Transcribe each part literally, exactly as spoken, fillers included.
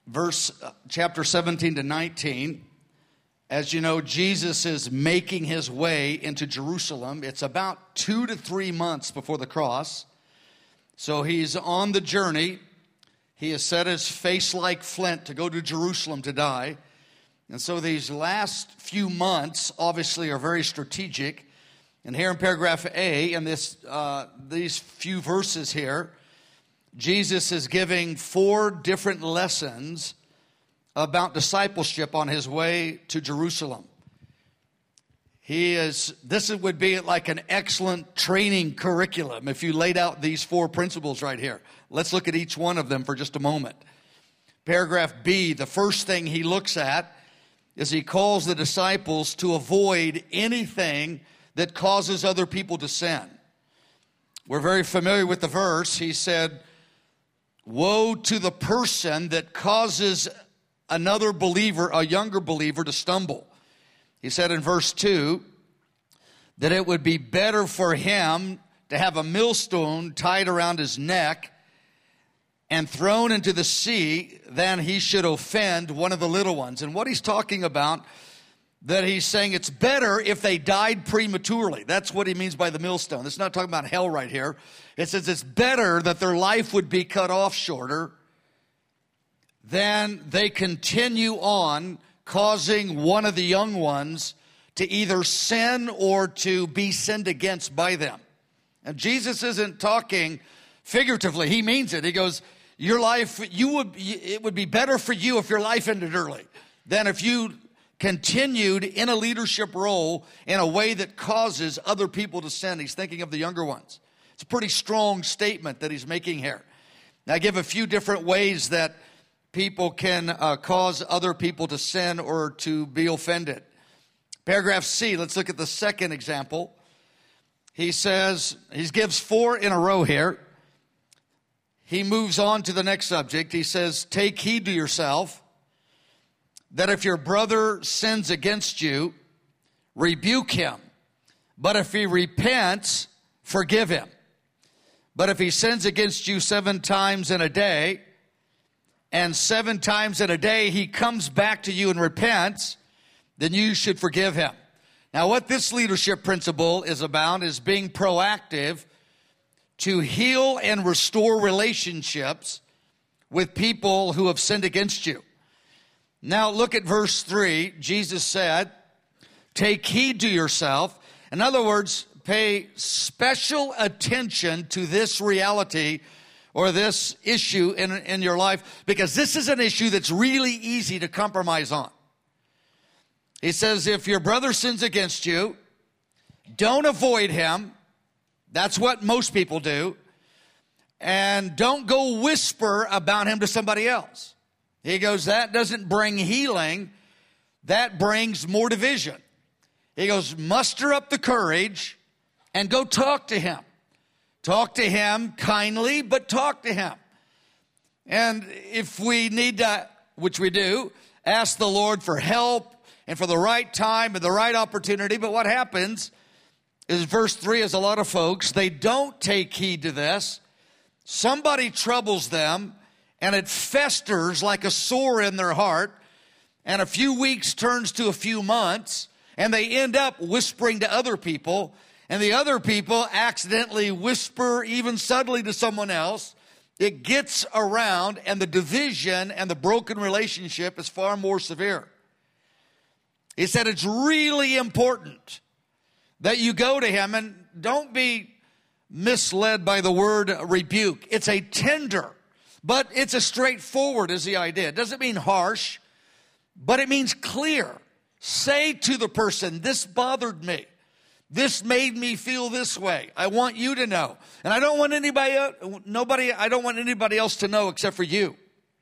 verse uh, chapter seventeen to nineteen. As you know, Jesus is making his way into Jerusalem. It's about two to three months before the cross. So he's on the journey. He has set his face like flint to go to Jerusalem to die. And so these last few months obviously are very strategic. And here in paragraph A, in this uh, these few verses here, Jesus is giving four different lessons about discipleship on his way to Jerusalem. He is, this would be like an excellent training curriculum if you laid out these four principles right here. Let's look at each one of them for just a moment. Paragraph B, the first thing he looks at is he calls the disciples to avoid anything that causes other people to sin. We're very familiar with the verse. He said, "Woe to the person that causes another believer, a younger believer, to stumble." He said in verse two that it would be better for him to have a millstone tied around his neck and thrown into the sea than he should offend one of the little ones. And what he's talking about, that he's saying it's better if they died prematurely. That's what he means by the millstone. It's not talking about hell right here. It says it's better that their life would be cut off shorter than they continue on causing one of the young ones to either sin or to be sinned against by them. And Jesus isn't talking figuratively. He means it. He goes, your life, you would, it would be better for you if your life ended early than if you continued in a leadership role in a way that causes other people to sin. He's thinking of the younger ones. It's a pretty strong statement that he's making here. Now, I give a few different ways that people can uh, cause other people to sin or to be offended. Paragraph C, let's look at the second example. He says, he gives four in a row here. He moves on to the next subject. He says, take heed to yourself that if your brother sins against you, rebuke him. But if he repents, forgive him. But if he sins against you seven times in a day, and seven times in a day he comes back to you and repents, then you should forgive him. Now, what this leadership principle is about is being proactive to heal and restore relationships with people who have sinned against you. Now, look at verse three. Jesus said, take heed to yourself. In other words, pay special attention to this reality or this issue in, in your life, because this is an issue that's really easy to compromise on. He says, if your brother sins against you, don't avoid him. That's what most people do. And don't go whisper about him to somebody else. He goes, that doesn't bring healing. That brings more division. He goes, muster up the courage and go talk to him. Talk to him kindly, but talk to him. And if we need to, which we do, ask the Lord for help and for the right time and the right opportunity. But what happens is verse three is a lot of folks, they don't take heed to this. Somebody troubles them and it festers like a sore in their heart. And a few weeks turns to a few months and they end up whispering to other people. And the other people accidentally whisper even subtly to someone else. It gets around and the division and the broken relationship is far more severe. He said it's really important that you go to him, and don't be misled by the word rebuke. It's a tender, but it's a straightforward is the idea. It doesn't mean harsh, but it means clear. Say to the person, this bothered me. This made me feel this way. I want you to know. And I don't want anybody, nobody, I don't want anybody else to know except for you.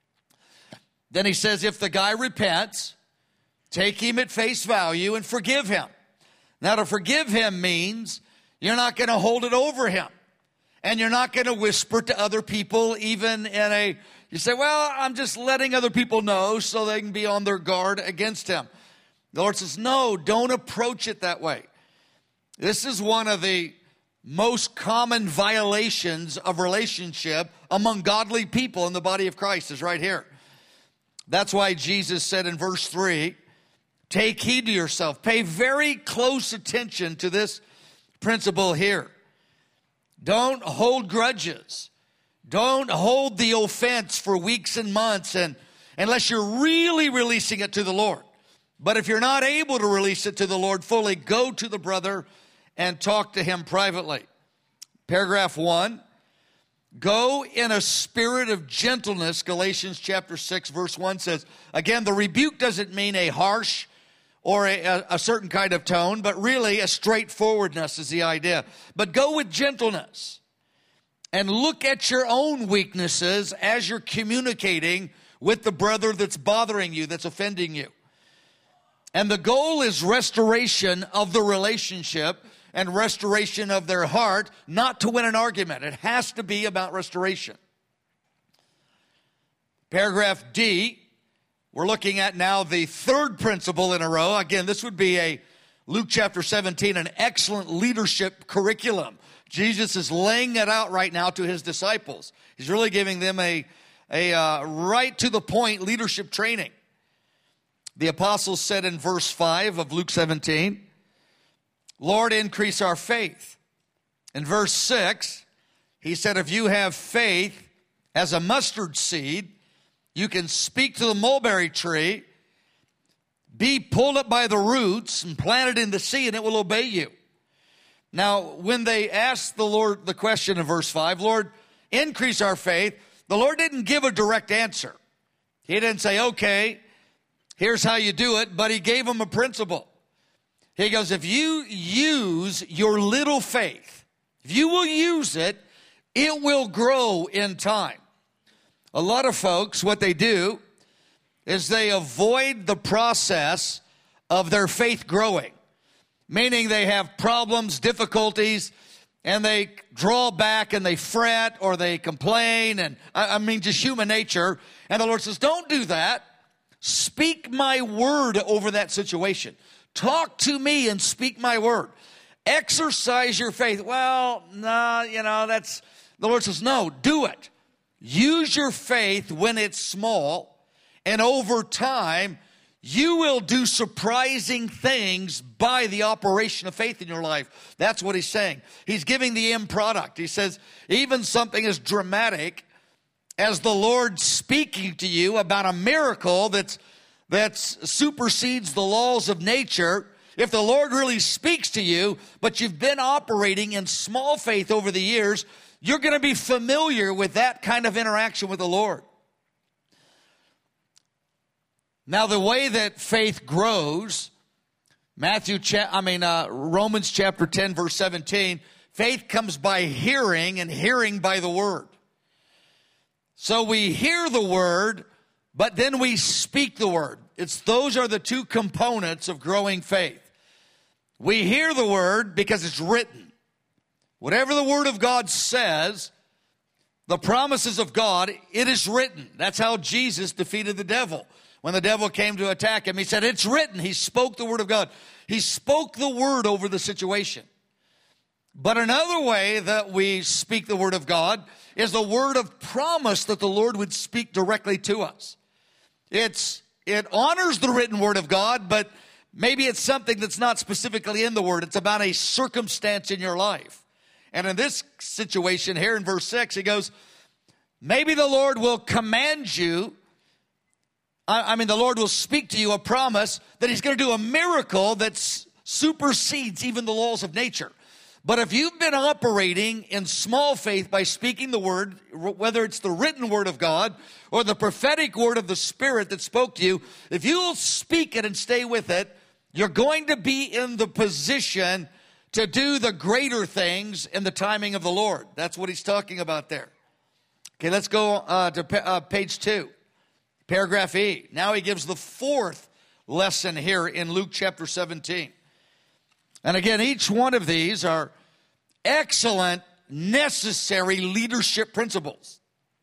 Then he says, if the guy repents, take him at face value and forgive him. Now, to forgive him means you're not going to hold it over him. And you're not going to whisper to other people, even in a, you say, well, I'm just letting other people know so they can be on their guard against him. The Lord says, no, don't approach it that way. This is one of the most common violations of relationship among godly people in the body of Christ is right here. That's why Jesus said in verse three, take heed to yourself. Pay very close attention to this principle here. Don't hold grudges. Don't hold the offense for weeks and months and unless you're really releasing it to the Lord. But if you're not able to release it to the Lord fully, go to the brother and talk to him privately. Paragraph one, go in a spirit of gentleness. Galatians chapter six verse one says, again, the rebuke doesn't mean a harsh or a, a certain kind of tone, but really a straightforwardness is the idea. But go with gentleness and look at your own weaknesses as you're communicating with the brother that's bothering you, that's offending you. And the goal is restoration of the relationship and restoration of their heart, not to win an argument. It has to be about restoration. Paragraph D, we're looking at now the third principle in a row. Again, this would be a Luke chapter seventeen, an excellent leadership curriculum. Jesus is laying it out right now to his disciples. He's really giving them a, a uh, right to the point leadership training. The apostles said in verse five of Luke seventeen, Lord, increase our faith. In verse six, he said, if you have faith as a mustard seed, you can speak to the mulberry tree, be pulled up by the roots and planted in the sea, and it will obey you. Now, when they asked the Lord the question in verse five, Lord, increase our faith, the Lord didn't give a direct answer. He didn't say, okay, here's how you do it, but he gave them a principle. He goes, if you use your little faith, if you will use it, it will grow in time. A lot of folks, what they do is they avoid the process of their faith growing, meaning they have problems, difficulties, and they draw back and they fret or they complain, and I mean just human nature. And the Lord says, don't do that. Speak my word over that situation. Talk to me and speak my word. Exercise your faith. Well, no, you know, that's, the Lord says, no, do it. Use your faith when it's small, and over time, you will do surprising things by the operation of faith in your life. That's what he's saying. He's giving the end product. He says, even something as dramatic as the Lord speaking to you about a miracle that's that supersedes the laws of nature, if the Lord really speaks to you, but you've been operating in small faith over the years, you're going to be familiar with that kind of interaction with the Lord. Now, the way that faith grows, Matthew, cha- I mean uh, Romans chapter ten, verse seventeen, faith comes by hearing, and hearing by the word. So we hear the word, but then we speak the word. It's those are the two components of growing faith. We hear the word because it's written. Whatever the word of God says, the promises of God, it is written. That's how Jesus defeated the devil. When the devil came to attack him, he said, it's written. He spoke the word of God. He spoke the word over the situation. But another way that we speak the word of God is the word of promise that the Lord would speak directly to us. It's, it honors the written word of God, but maybe it's something that's not specifically in the word. It's about a circumstance in your life. And in this situation here in verse six, he goes, maybe the Lord will command you, I, I mean, the Lord will speak to you a promise that he's going to do a miracle that supersedes even the laws of nature. But if you've been operating in small faith by speaking the word, whether it's the written word of God or the prophetic word of the Spirit that spoke to you, if you'll speak it and stay with it, you're going to be in the position to do the greater things in the timing of the Lord. That's what he's talking about there. Okay, let's go uh, to pa- uh, page two, paragraph E. Now he gives the fourth lesson here in Luke chapter seventeen. And again, each one of these are excellent, necessary leadership principles.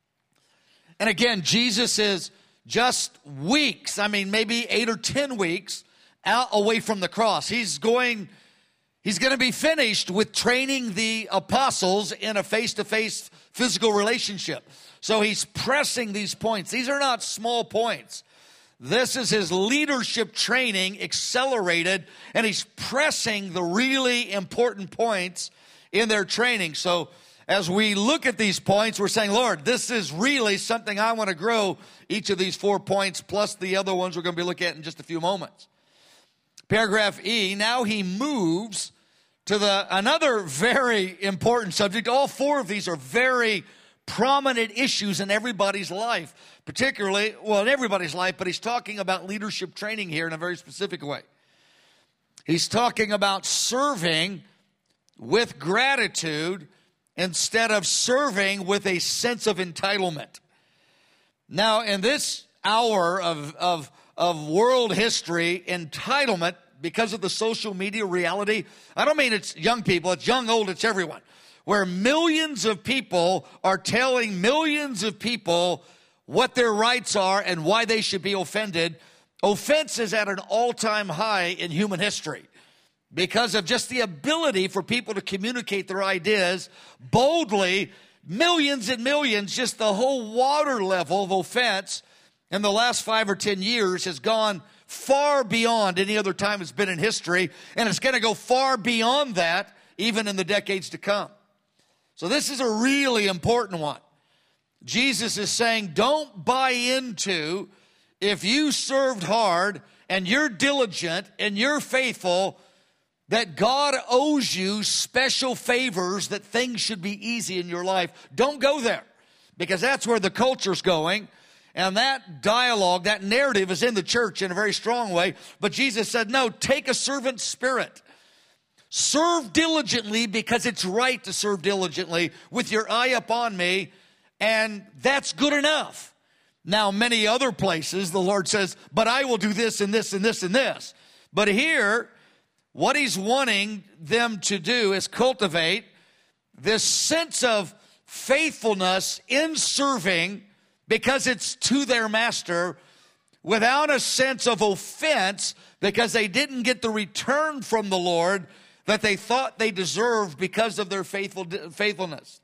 And again, Jesus is just weeks, I mean, maybe eight or ten weeks out away from the cross. He's going... He's going to be finished with training the apostles in a face-to-face physical relationship. So he's pressing these points. These are not small points. This is his leadership training accelerated, and he's pressing the really important points in their training. So as we look at these points, we're saying, Lord, this is really something I want to grow, each of these four points, plus the other ones we're going to be looking at in just a few moments. Paragraph E, now he moves to the another very important subject. All four of these are very prominent issues in everybody's life, particularly, well, in everybody's life, but he's talking about leadership training here in a very specific way. He's talking about serving with gratitude instead of serving with a sense of entitlement. Now, in this hour of, of, of world history, entitlement, because of the social media reality, I don't mean it's young people, it's young, old, it's everyone, where millions of people are telling millions of people what their rights are and why they should be offended. Offense is at an all-time high in human history because of just the ability for people to communicate their ideas boldly. Millions and millions, just the whole water level of offense in the last five or ten years has gone far beyond any other time it's been in history, and it's going to go far beyond that even in the decades to come. So this is a really important one. Jesus is saying, don't buy into, if you served hard and you're diligent and you're faithful, that God owes you special favors, that things should be easy in your life. Don't go there, because that's where the culture's going. And that dialogue, that narrative is in the church in a very strong way. But Jesus said, no, take a servant spirit. Serve diligently because it's right to serve diligently with your eye upon me, and that's good enough. Now, many other places, the Lord says, but I will do this and this and this and this. But here, what he's wanting them to do is cultivate this sense of faithfulness in serving because it's to their master, without a sense of offense because they didn't get the return from the Lord that they thought they deserved because of their faithful faithfulness.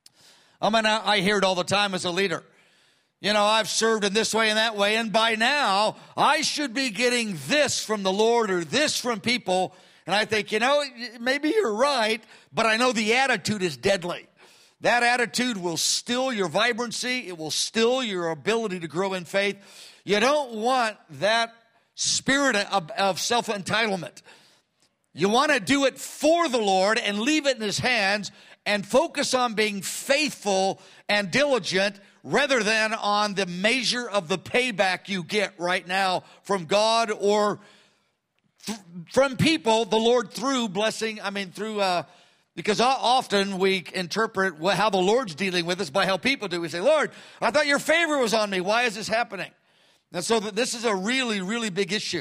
I mean, I, I hear it all the time as a leader. You know, I've served in this way and that way, and by now I should be getting this from the Lord or this from people. And I think, you know, maybe you're right, but I know the attitude is deadly. That attitude will still your vibrancy. It will still your ability to grow in faith. You don't want that spirit of, of self-entitlement. You want to do it for the Lord and leave it in his hands and focus on being faithful and diligent rather than on the measure of the payback you get right now from God or th- from people, the Lord through blessing, I mean through, uh, because often we interpret how the Lord's dealing with us by how people do. We say, Lord, I thought your favor was on me. Why is this happening? And so this is a really, really big issue.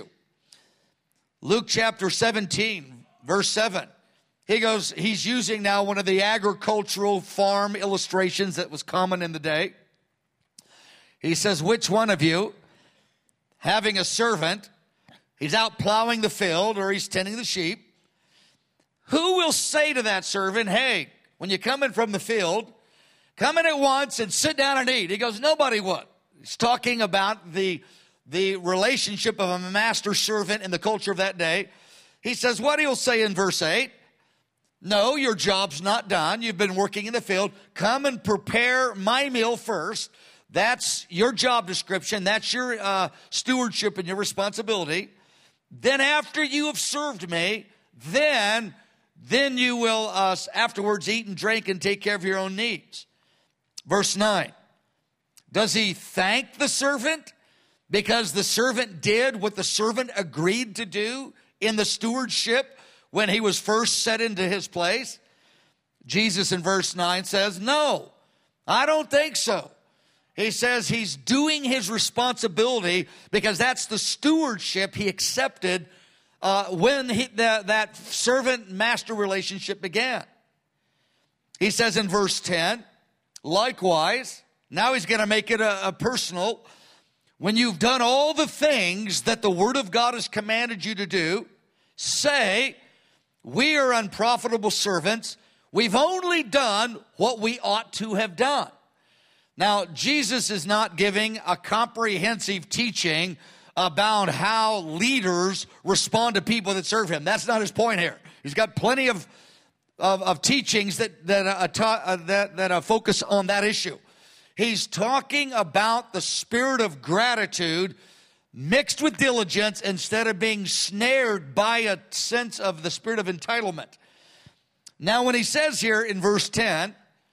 Luke chapter seventeen, verse seven. He goes, he's using now one of the agricultural farm illustrations that was common in the day. He says, which one of you, having a servant, he's out plowing the field or he's tending the sheep, who will say to that servant, hey, when you come in from the field, come in at once and sit down and eat? He goes, nobody would. He's talking about the, the relationship of a master-servant in the culture of that day. He says, what he'll say in verse eight, no, your job's not done. You've been working in the field. Come and prepare my meal first. That's your job description. That's your uh, stewardship and your responsibility. Then after you have served me, then... Then you will uh, afterwards eat and drink and take care of your own needs. Verse nine. Does he thank the servant because the servant did what the servant agreed to do in the stewardship when he was first set into his place? Jesus in verse nine says, no, I don't think so. He says he's doing his responsibility because that's the stewardship he accepted Uh, when he, the, that servant-master relationship began. He says in verse ten, likewise, now he's going to make it a, a personal, when you've done all the things that the Word of God has commanded you to do, say, we are unprofitable servants. We've only done what we ought to have done. Now, Jesus is not giving a comprehensive teaching about how leaders respond to people that serve him. That's not his point here. He's got plenty of of, of teachings that that uh, ta- uh, that that uh, focus on that issue. He's talking about the spirit of gratitude mixed with diligence instead of being snared by a sense of the spirit of entitlement. Now, when he says here in verse ten,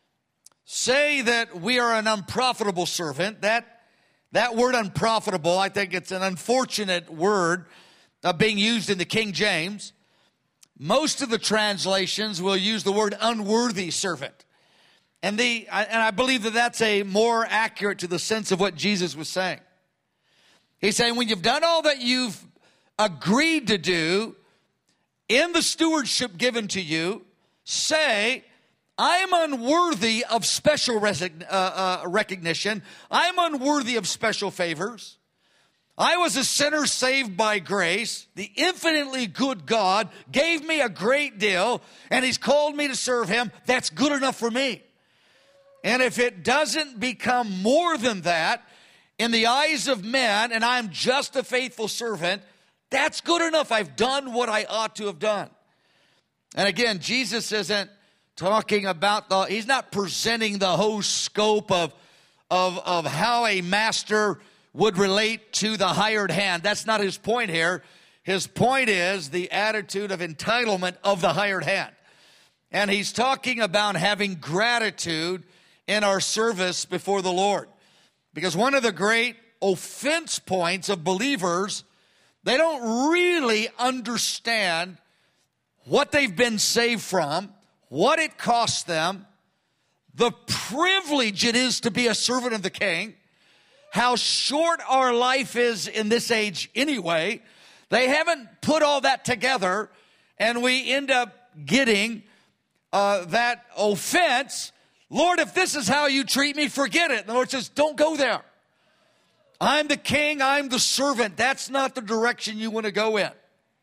say that we are an unprofitable servant, that, that word unprofitable, I think it's an unfortunate word uh, being used in the King James. Most of the translations will use the word unworthy servant. And, the, and I believe that that's a more accurate to the sense of what Jesus was saying. He's saying when you've done all that you've agreed to do in the stewardship given to you, say, I'm unworthy of special resign, uh, uh, recognition. I'm unworthy of special favors. I was a sinner saved by grace. The infinitely good God gave me a great deal, and he's called me to serve him. That's good enough for me. And if it doesn't become more than that in the eyes of men, and I'm just a faithful servant, that's good enough. I've done what I ought to have done. And again, Jesus isn't talking about the, he's not presenting the whole scope of, of, of how a master would relate to the hired hand. That's not his point here. His point is the attitude of entitlement of the hired hand. And he's talking about having gratitude in our service before the Lord. Because one of the great offense points of believers, they don't really understand what they've been saved from, what it costs them, the privilege it is to be a servant of the King, how short our life is in this age anyway. They haven't put all that together, and we end up getting uh, that offense. Lord, if this is how you treat me, forget it. And the Lord says, don't go there. I'm the king, I'm the servant. That's not the direction you want to go in.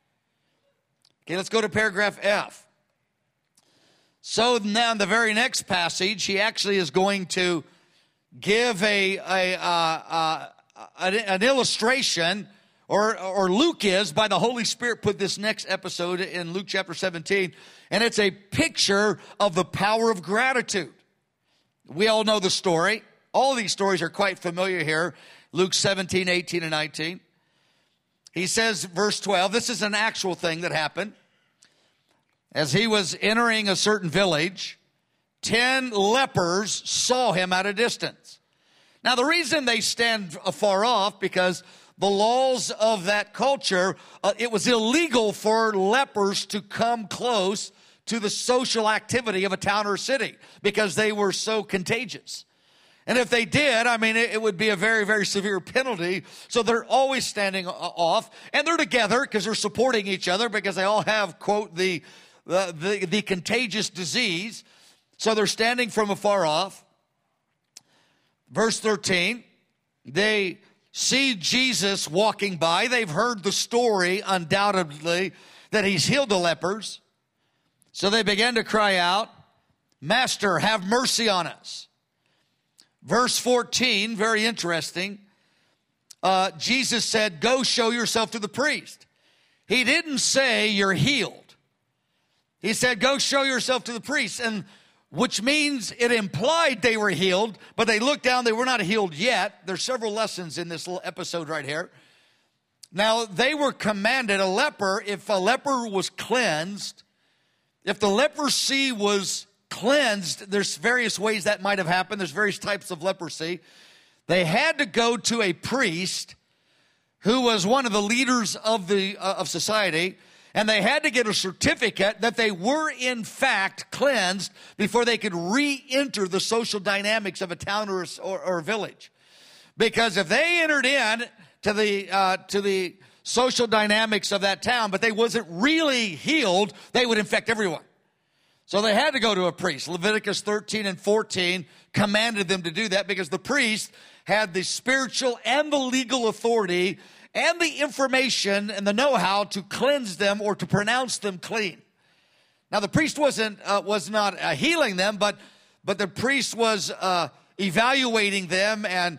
Okay, let's go to paragraph F. So now in the very next passage, he actually is going to give a, a, uh, uh, an, an illustration, or, or Luke is, by the Holy Spirit, put this next episode in Luke chapter seventeen, and it's a picture of the power of gratitude. We all know the story. All these stories are quite familiar here. Luke seventeen, eighteen, and nineteen. He says, verse twelve, this is an actual thing that happened. As he was entering a certain village, ten lepers saw him at a distance. Now, the reason they stand afar off, because the laws of that culture, uh, it was illegal for lepers to come close to the social activity of a town or city because they were so contagious. And if they did, I mean, it, it would be a very, very severe penalty. So they're always standing off, and they're together because they're supporting each other because they all have, quote, the, the, the, the contagious disease. So they're standing from afar off. Verse thirteen, they see Jesus walking by. They've heard the story, undoubtedly, that he's healed the lepers. So they began to cry out, Master, have mercy on us. Verse fourteen, very interesting. Uh, Jesus said, go show yourself to the priest. He didn't say you're healed. He said, go show yourself to the priest. And which means it implied they were healed, but they looked down, they were not healed yet. There's several lessons in this little episode right here. Now, they were commanded, a leper, if a leper was cleansed, if the leprosy was cleansed, there's various ways that might have happened. There's various types of leprosy. They had to go to a priest who was one of the leaders of the uh, of society, and they had to get a certificate that they were in fact cleansed before they could re-enter the social dynamics of a town or, or, or a village. Because if they entered in to the uh, to the social dynamics of that town, but they wasn't really healed, they would infect everyone. So they had to go to a priest. Leviticus thirteen and fourteen commanded them to do that because the priest had the spiritual and the legal authority and the information and the know-how to cleanse them or to pronounce them clean. Now, the priest wasn't uh, was not uh, healing them, but but the priest was uh, evaluating them and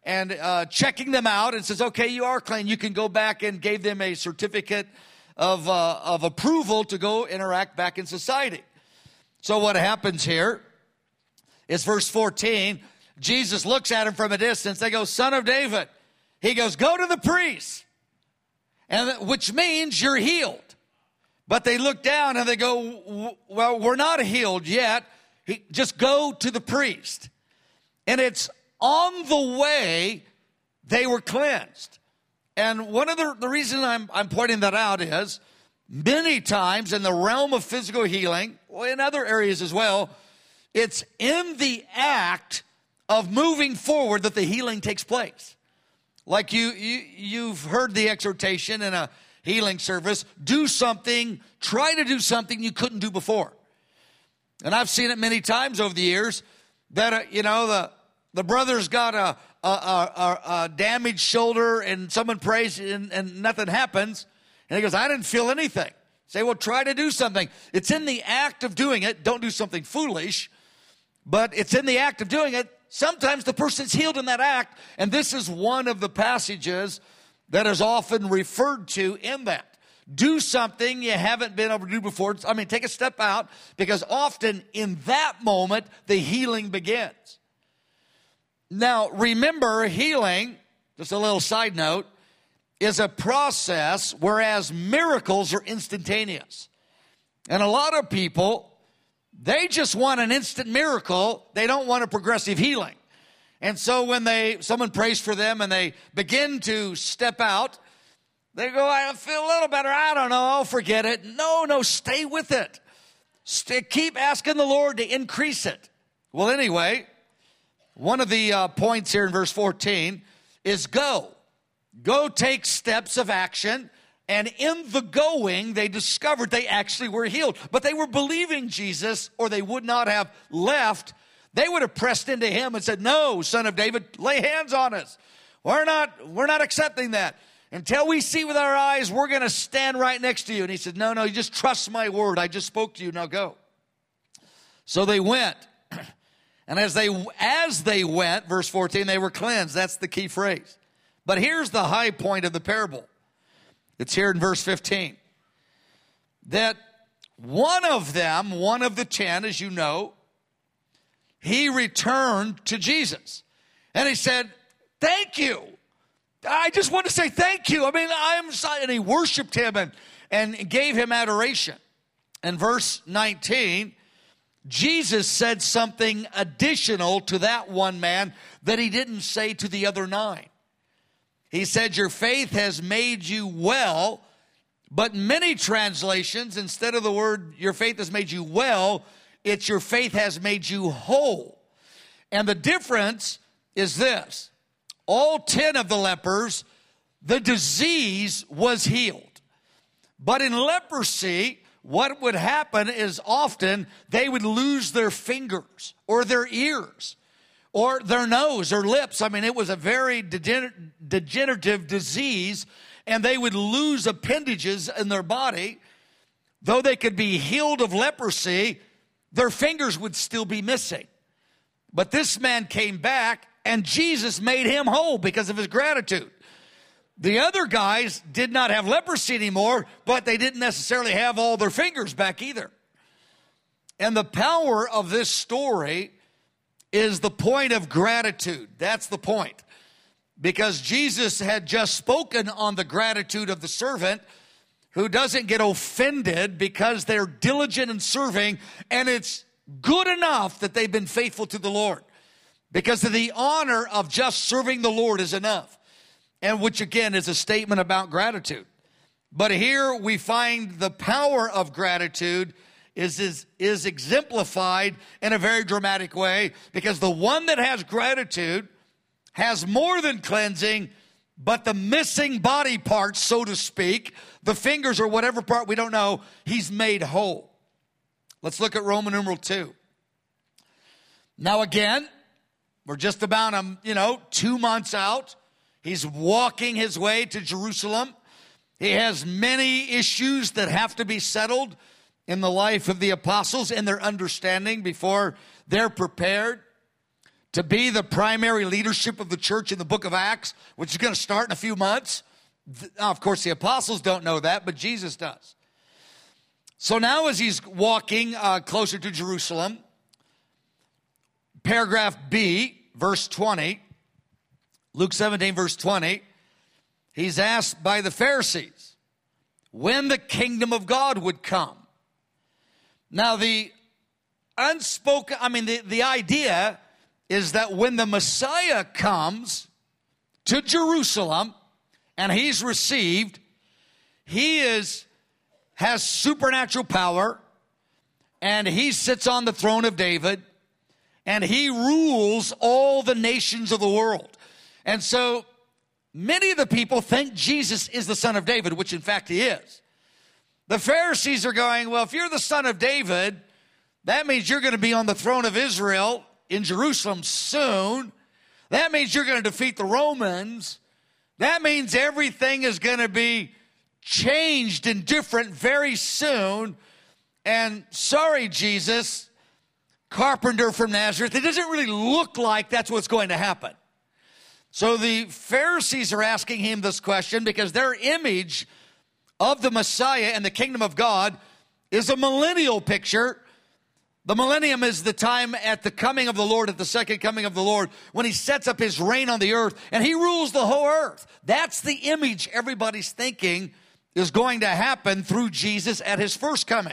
and uh, checking them out and says, okay, you are clean. You can go back, and gave them a certificate of, uh, of approval to go interact back in society. So what happens here is verse fourteen. Jesus looks at him from a distance. They go, Son of David. He goes, go to the priest, and which means you're healed. But they look down and they go, well, we're not healed yet. He, just go to the priest. And it's on the way they were cleansed. And one of the, the reason I'm, I'm pointing that out is many times in the realm of physical healing, well, in other areas as well, it's in the act of moving forward that the healing takes place. Like you, you, you've heard the exhortation in a healing service, do something, try to do something you couldn't do before. And I've seen it many times over the years that, uh, you know, the, the brother's got a, a, a, a damaged shoulder and someone prays and, and nothing happens. And he goes, I didn't feel anything. Say, well, try to do something. It's in the act of doing it. Don't do something foolish, but it's in the act of doing it. Sometimes the person's healed in that act, and this is one of the passages that is often referred to in that. Do something you haven't been able to do before. I mean, take a step out, because often in that moment, the healing begins. Now, remember, healing, just a little side note, is a process, whereas miracles are instantaneous. And a lot of people, they just want an instant miracle. They don't want a progressive healing. And so when they someone prays for them and they begin to step out, they go, I feel a little better. I don't know. I'll forget it. No, no, stay with it. Stay, keep asking the Lord to increase it. Well, anyway, one of the uh, points here in verse fourteen is go. Go take steps of action. And in the going, they discovered they actually were healed. But they were believing Jesus, or they would not have left. They would have pressed into him and said, no, Son of David, lay hands on us. We're not, we're not accepting that. Until we see with our eyes, we're going to stand right next to you. And he said, no, no, you just trust my word. I just spoke to you. Now go. So they went. And as they, as they went, verse fourteen, they were cleansed. That's the key phrase. But here's the high point of the parable. It's here in verse fifteen. That one of them, one of the ten, as you know, he returned to Jesus. And he said, thank you. I just want to say thank you. I mean, I'm sorry. And he worshiped him and, and gave him adoration. And verse nineteen, Jesus said something additional to that one man that he didn't say to the other nine. He said, your faith has made you well, but many translations, instead of the word your faith has made you well, it's your faith has made you whole. And the difference is this. All ten of the lepers, the disease was healed. But in leprosy, what would happen is often they would lose their fingers or their ears or their nose or lips. I mean, it was a very degener- degenerative disease, and they would lose appendages in their body. Though they could be healed of leprosy, their fingers would still be missing. But this man came back, and Jesus made him whole because of his gratitude. The other guys did not have leprosy anymore, but they didn't necessarily have all their fingers back either. And the power of this story is the point of gratitude. That's the point. Because Jesus had just spoken on the gratitude of the servant who doesn't get offended because they're diligent in serving, and it's good enough that they've been faithful to the Lord. Because of the honor of just serving the Lord is enough. And which again is a statement about gratitude. But here we find the power of gratitude is, is, is exemplified in a very dramatic way, because the one that has gratitude has more than cleansing, but the missing body parts, so to speak, the fingers or whatever part we don't know, he's made whole. Let's look at Roman numeral two. Now again, we're just about, um, you know, two months out. He's walking his way to Jerusalem. He has many issues that have to be settled in the life of the apostles and their understanding before they're prepared to be the primary leadership of the church in the book of Acts, which is going to start in a few months. Now, of course, the apostles don't know that, but Jesus does. So now as he's walking uh, closer to Jerusalem, paragraph B, verse twenty, Luke seventeen, verse twenty, he's asked by the Pharisees when the kingdom of God would come. Now, the unspoken, I mean, the, the idea is that when the Messiah comes to Jerusalem and he's received, he is has supernatural power, and he sits on the throne of David, and he rules all the nations of the world. And so many of the people think Jesus is the son of David, which in fact he is. The Pharisees are going, well, if you're the son of David, that means you're going to be on the throne of Israel in Jerusalem soon. That means you're going to defeat the Romans. That means everything is going to be changed and different very soon. And sorry, Jesus, carpenter from Nazareth, it doesn't really look like that's what's going to happen. So the Pharisees are asking him this question because their image of the Messiah and the kingdom of God is a millennial picture. The millennium is the time at the coming of the Lord, at the second coming of the Lord, when he sets up his reign on the earth and he rules the whole earth. That's the image everybody's thinking is going to happen through Jesus at his first coming.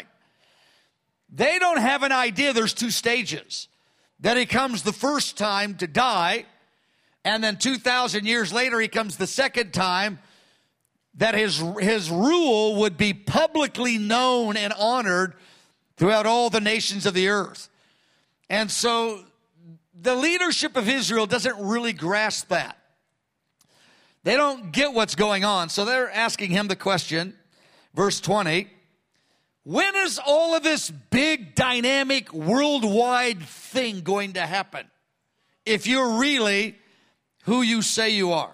They don't have an idea there's two stages. That he comes the first time to die, and then two thousand years later he comes the second time, that his, his rule would be publicly known and honored throughout all the nations of the earth. And so the leadership of Israel doesn't really grasp that. They don't get what's going on. So they're asking him the question, verse twenty, when is all of this big, dynamic, worldwide thing going to happen? If you're really who you say you are.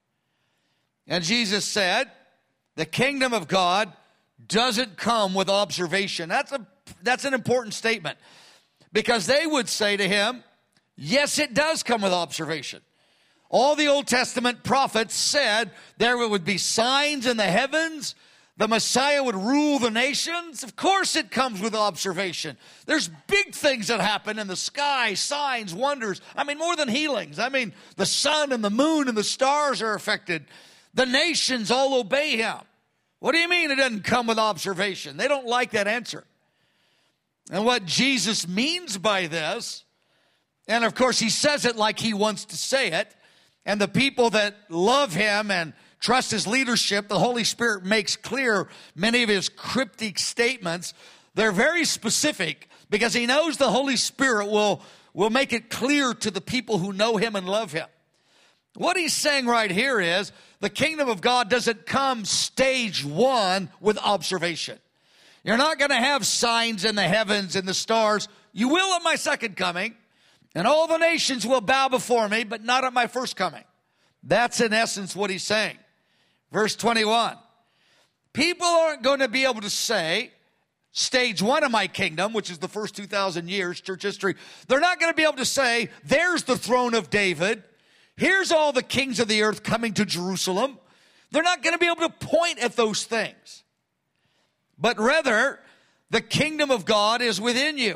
And Jesus said, the kingdom of God doesn't come with observation. That's a That's an important statement, because they would say to him, yes, it does come with observation. All the Old Testament prophets said there would be signs in the heavens. The Messiah would rule the nations. Of course it comes with observation. There's big things that happen in the sky, signs, wonders. I mean, more than healings. I mean, the sun and the moon and the stars are affected. The nations all obey him. What do you mean it doesn't come with observation? They don't like that answer. And what Jesus means by this, and of course he says it like he wants to say it, and the people that love him and trust his leadership, the Holy Spirit makes clear many of his cryptic statements. They're very specific because he knows the Holy Spirit will, will make it clear to the people who know him and love him. What he's saying right here is the kingdom of God doesn't come stage one with observation. You're not going to have signs in the heavens and the stars. You will at my second coming, and all the nations will bow before me, but not at my first coming. That's in essence what he's saying. Verse twenty-one, people aren't going to be able to say, stage one of my kingdom, which is the first two thousand years, church history, they're not going to be able to say, there's the throne of David. Here's all the kings of the earth coming to Jerusalem. They're not going to be able to point at those things. But rather, the kingdom of God is within you.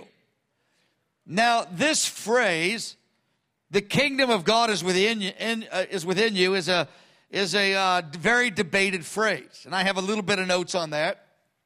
Now, this phrase, the kingdom of God is within you, in, uh, is within you, is a is a uh, very debated phrase, and I have a little bit of notes on that.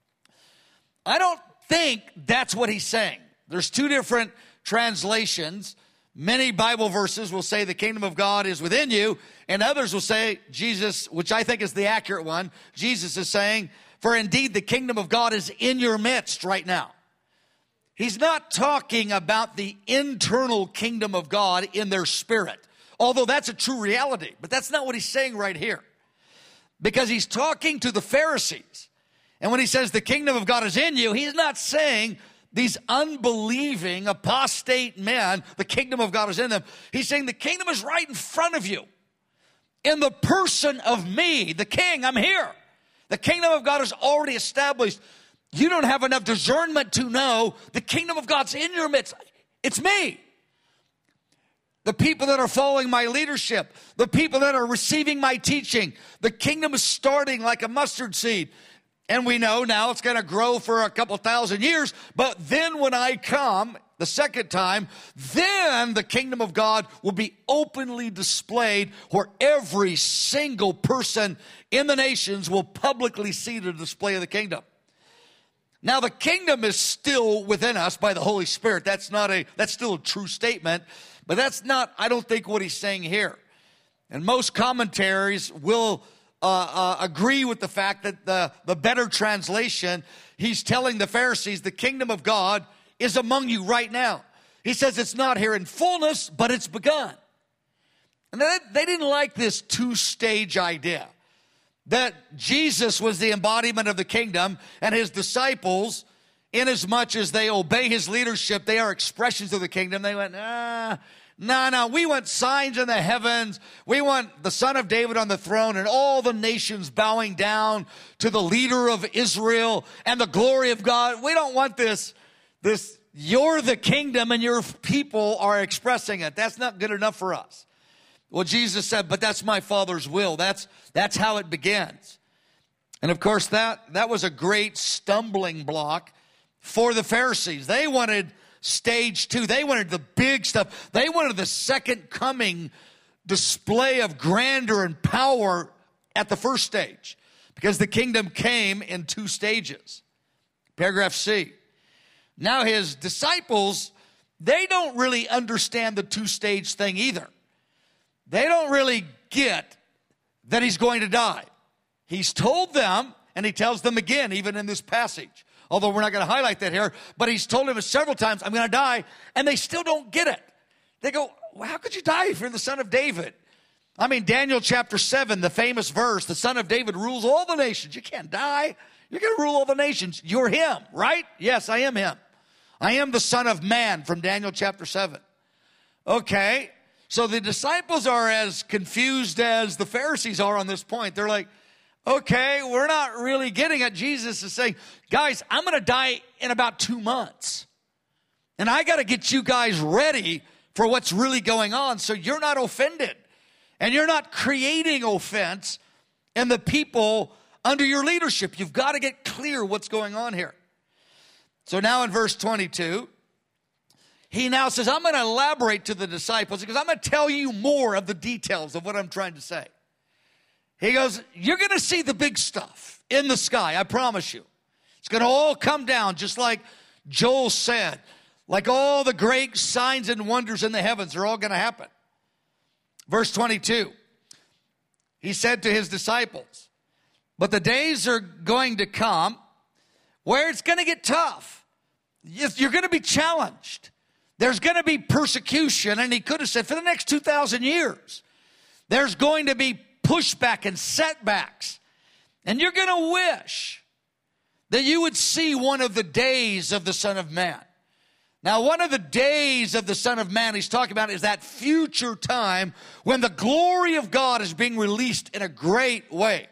I don't think that's what he's saying. There's two different translations. Many Bible verses will say the kingdom of God is within you, and others will say Jesus, which I think is the accurate one, Jesus is saying, for indeed the kingdom of God is in your midst right now. He's not talking about the internal kingdom of God in their spirit, although that's a true reality. But that's not what he's saying right here, because he's talking to the Pharisees. And when he says the kingdom of God is in you, he's not saying these unbelieving, apostate men, the kingdom of God is in them. He's saying the kingdom is right in front of you. In the person of me, the king, I'm here. The kingdom of God is already established. You don't have enough discernment to know the kingdom of God's in your midst. It's me. the people that are following my leadership, the people that are receiving my teaching. The kingdom is starting like a mustard seed. And we know now it's going to grow for a couple thousand years. But then when I come the second time, then the kingdom of God will be openly displayed, where every single person in the nations will publicly see the display of the kingdom. Now, the kingdom is still within us by the Holy Spirit. That's not a, that's still a true statement, but that's not, I don't think, what he's saying here. And most commentaries will uh, uh, agree with the fact that the, the better translation, he's telling the Pharisees, the kingdom of God is among you right now. He says it's not here in fullness, but it's begun. And they, they didn't like this two-stage idea, that Jesus was the embodiment of the kingdom, and his disciples, inasmuch as they obey his leadership, they are expressions of the kingdom. They went, nah, no, no, we want signs in the heavens. We want the Son of David on the throne and all the nations bowing down to the leader of Israel and the glory of God. We don't want this, this, you're the kingdom and your people are expressing it. That's not good enough for us. Well, Jesus said, but that's my Father's will. That's, that's how it begins. And of course, that, that was a great stumbling block for the Pharisees. They wanted stage two. They wanted the big stuff. They wanted the second coming display of grandeur and power at the first stage, because the kingdom came in two stages. Paragraph C. Now his disciples, they don't really understand the two-stage thing either. They don't really get that he's going to die. He's told them, and he tells them again, even in this passage, although we're not going to highlight that here, but he's told them several times, I'm going to die, and they still don't get it. They go, well, how could you die if you're the son of David? I mean, Daniel chapter seven, the famous verse, the son of David rules all the nations. You can't die. You're going to rule all the nations. You're him, right? Yes, I am him. I am the Son of Man from Daniel chapter seven. Okay, so the disciples are as confused as the Pharisees are on this point. They're like, okay, we're not really getting it. Jesus is saying, guys, I'm going to die in about two months. And I got to get you guys ready for what's really going on so you're not offended. And you're not creating offense in the people under your leadership. You've got to get clear what's going on here. So now in verse twenty-two, he now says, I'm going to elaborate to the disciples because I'm going to tell you more of the details of what I'm trying to say. He goes, you're going to see the big stuff in the sky, I promise you. It's going to all come down just like Joel said. Like all the great signs and wonders in the heavens are all going to happen. Verse twenty-two, he said to his disciples, but the days are going to come where it's going to get tough. You're going to be challenged. There's going to be persecution. And he could have said, for the next two thousand years, there's going to be pushback and setbacks. And you're going to wish that you would see one of the days of the Son of Man. Now, one of the days of the Son of Man he's talking about is that future time when the glory of God is being released in a great way.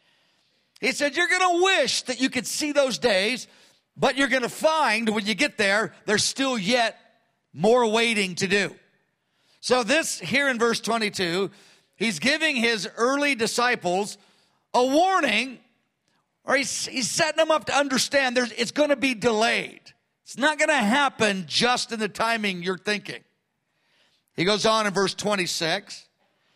He said, you're going to wish that you could see those days, but you're going to find when you get there, there's still yet more waiting to do. So this here in verse twenty-two, he's giving his early disciples a warning, or he's, he's setting them up to understand there's, it's going to be delayed. It's not going to happen just in the timing you're thinking. He goes on in verse twenty-six.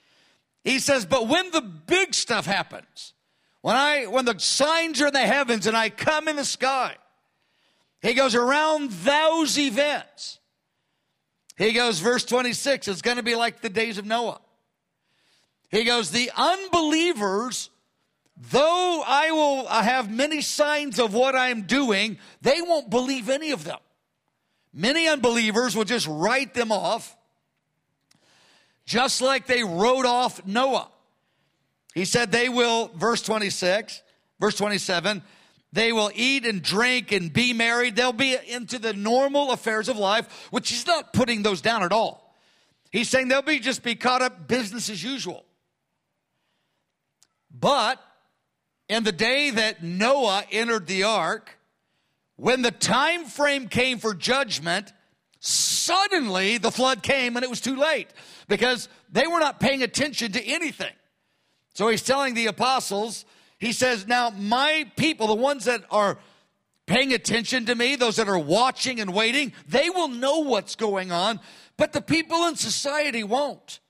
He says, but when the big stuff happens, when I, when the signs are in the heavens and I come in the sky, he goes, around those events, he goes, verse twenty-six, it's going to be like the days of Noah. He goes, the unbelievers, though I will have many signs of what I'm doing, they won't believe any of them. Many unbelievers will just write them off, just like they wrote off Noah. He said they will, verse twenty-six, verse twenty-seven, they will eat and drink and be married. They'll be into the normal affairs of life, which he's not putting those down at all. He's saying they'll be just be caught up business as usual. But in the day that Noah entered the ark, when the time frame came for judgment, Suddenly, the flood came and it was too late because they were not paying attention to anything. So he's telling the apostles, he says, now my people, the ones that are paying attention to me, those that are watching and waiting, they will know what's going on, but the people in society won't.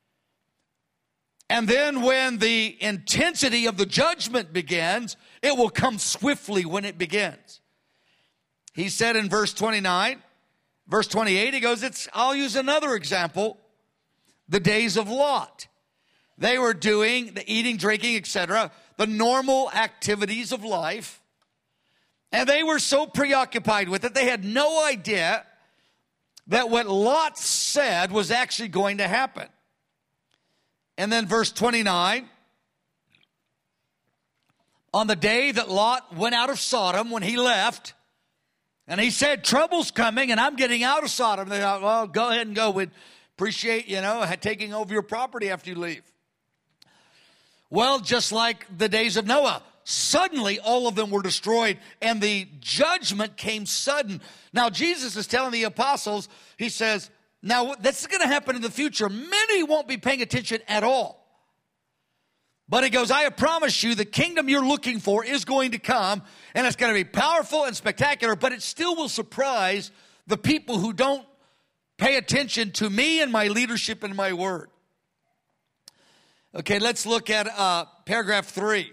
And then when the intensity of the judgment begins, it will come swiftly when it begins. He said in verse twenty-nine, verse twenty-eight, he goes, it's, I'll use another example, the days of Lot. They were doing the eating, drinking, et cetera, the normal activities of life. And they were so preoccupied with it, they had no idea that what Lot said was actually going to happen. And then verse twenty-nine, on the day that Lot went out of Sodom, when he left, and he said, trouble's coming and I'm getting out of Sodom. They thought, well, go ahead and go. We'd appreciate, you know, taking over your property after you leave. Well, just like the days of Noah, suddenly all of them were destroyed and the judgment came sudden. Now, Jesus is telling the apostles, he says, now this is going to happen in the future. Many won't be paying attention at all. But he goes, I promise you the kingdom you're looking for is going to come, and it's going to be powerful and spectacular, but it still will surprise the people who don't pay attention to me and my leadership and my word. Okay, let's look at uh, paragraph three.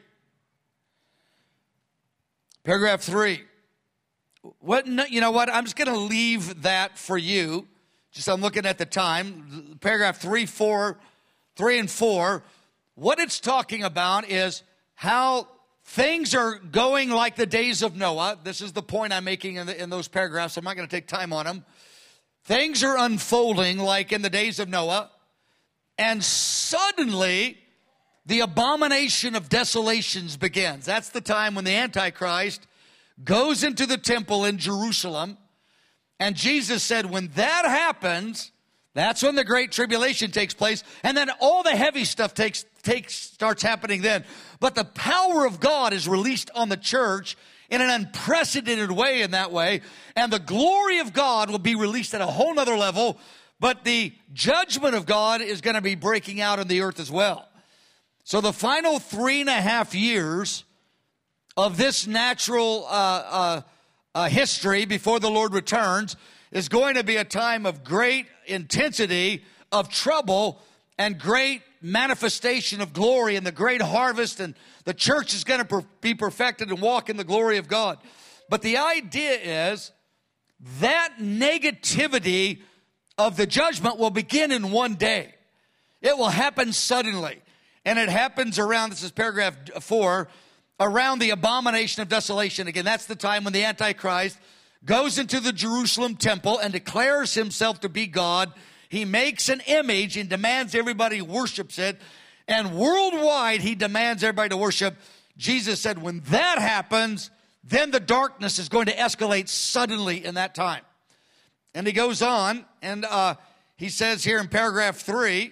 Paragraph three. What, you know what? I'm just going to leave that for you. Just I'm looking at the time. Paragraph three, four, three and four. What it's talking about is how things are going like the days of Noah. This is the point I'm making in, the, in those paragraphs. I'm not going to take time on them. Things are unfolding like in the days of Noah. And suddenly, the abomination of desolations begins. That's the time when the Antichrist goes into the temple in Jerusalem. And Jesus said, when that happens, that's when the great tribulation takes place. And then all the heavy stuff takes, takes starts happening then. But the power of God is released on the church in an unprecedented way in that way. And the glory of God will be released at a whole nother level. But the judgment of God is going to be breaking out in the earth as well. So the final three and a half years of this natural uh, uh, uh, history before the Lord returns is going to be a time of great intensity, of trouble, and great manifestation of glory and the great harvest. And the church is going to per- be perfected and walk in the glory of God. But the idea is that negativity of the judgment will begin in one day. It will happen suddenly. And it happens around, this is paragraph four, around the abomination of desolation. Again, that's the time when the Antichrist goes into the Jerusalem temple and declares himself to be God. He makes an image and demands everybody worships it. And worldwide, he demands everybody to worship. Jesus said, when that happens, then the darkness is going to escalate suddenly in that time. And he goes on, and uh, he says here in paragraph three,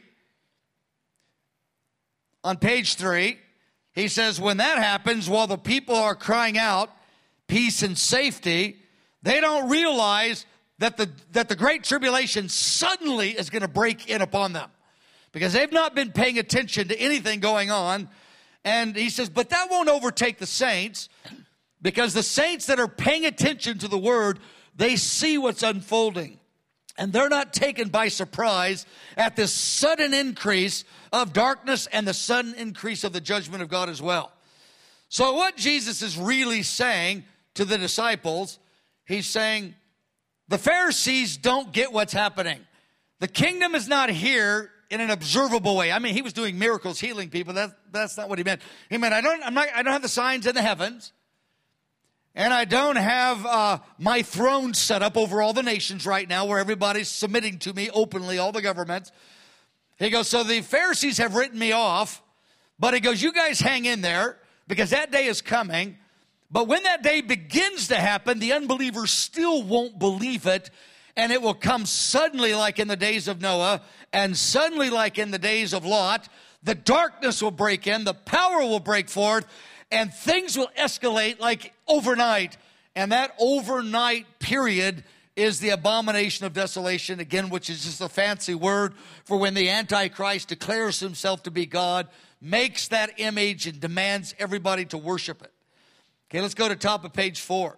on page three, he says, when that happens, while the people are crying out peace and safety, they don't realize that the, that the great tribulation suddenly is going to break in upon them because they've not been paying attention to anything going on. And he says, but that won't overtake the saints because the saints that are paying attention to the word, they see what's unfolding. And they're not taken by surprise at this sudden increase of darkness and the sudden increase of the judgment of God as well. So what Jesus is really saying to the disciples, he's saying, the Pharisees don't get what's happening. The kingdom is not here in an observable way. I mean, he was doing miracles, healing people. That, that's not what he meant. He meant, I don't, I'm not, I don't have the signs in the heavens. And I don't have uh, my throne set up over all the nations right now where everybody's submitting to me openly, all the governments. He goes, so the Pharisees have written me off. But he goes, you guys hang in there because that day is coming. But when that day begins to happen, the unbelievers still won't believe it. And it will come suddenly like in the days of Noah and suddenly like in the days of Lot. The darkness will break in, the power will break forth, and things will escalate like overnight. And that overnight period is the abomination of desolation, again, which is just a fancy word for when the Antichrist declares himself to be God, makes that image and demands everybody to worship it. Okay, let's go to top of page four.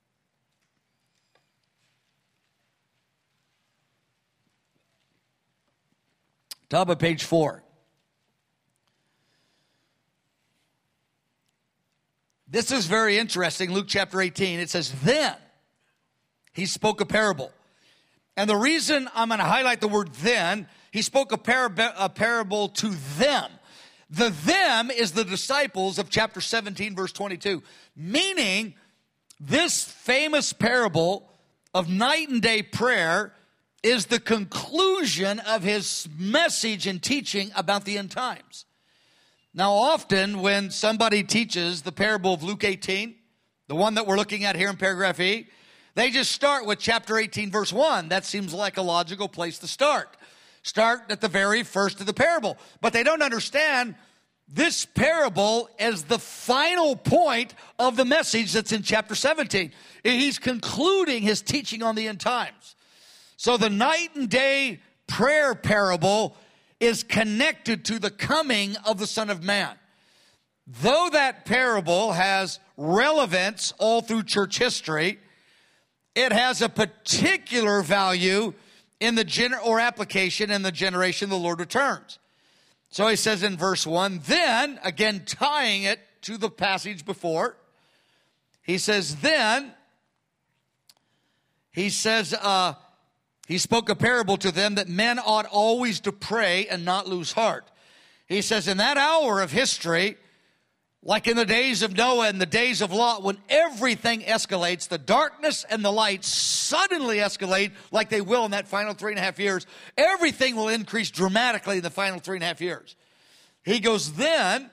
Top of page four. This is very interesting. Luke chapter eighteen, it says, then he spoke a parable. And the reason I'm going to highlight the word then, he spoke a, parab- a parable to them. The them is the disciples of chapter seventeen, verse twenty-two. Meaning, this famous parable of night and day prayer is the conclusion of his message and teaching about the end times. Now, often when somebody teaches the parable of Luke eighteen, the one that we're looking at here in paragraph E, they just start with chapter eighteen, verse one. That seems like a logical place to start. Start at the very first of the parable. But they don't understand this parable is the final point of the message that's in chapter seventeen. He's concluding his teaching on the end times. So the night and day prayer parable is connected to the coming of the Son of Man. Though that parable has relevance all through church history, it has a particular value in the gener- or application in the generation the Lord returns. So he says in verse one, then, again tying it to the passage before, he says, then, he says, uh, he spoke a parable to them that men ought always to pray and not lose heart. He says, in that hour of history, like in the days of Noah and the days of Lot, when everything escalates, the darkness and the light suddenly escalate like they will in that final three and a half years. Everything will increase dramatically in the final three and a half years. He goes, then,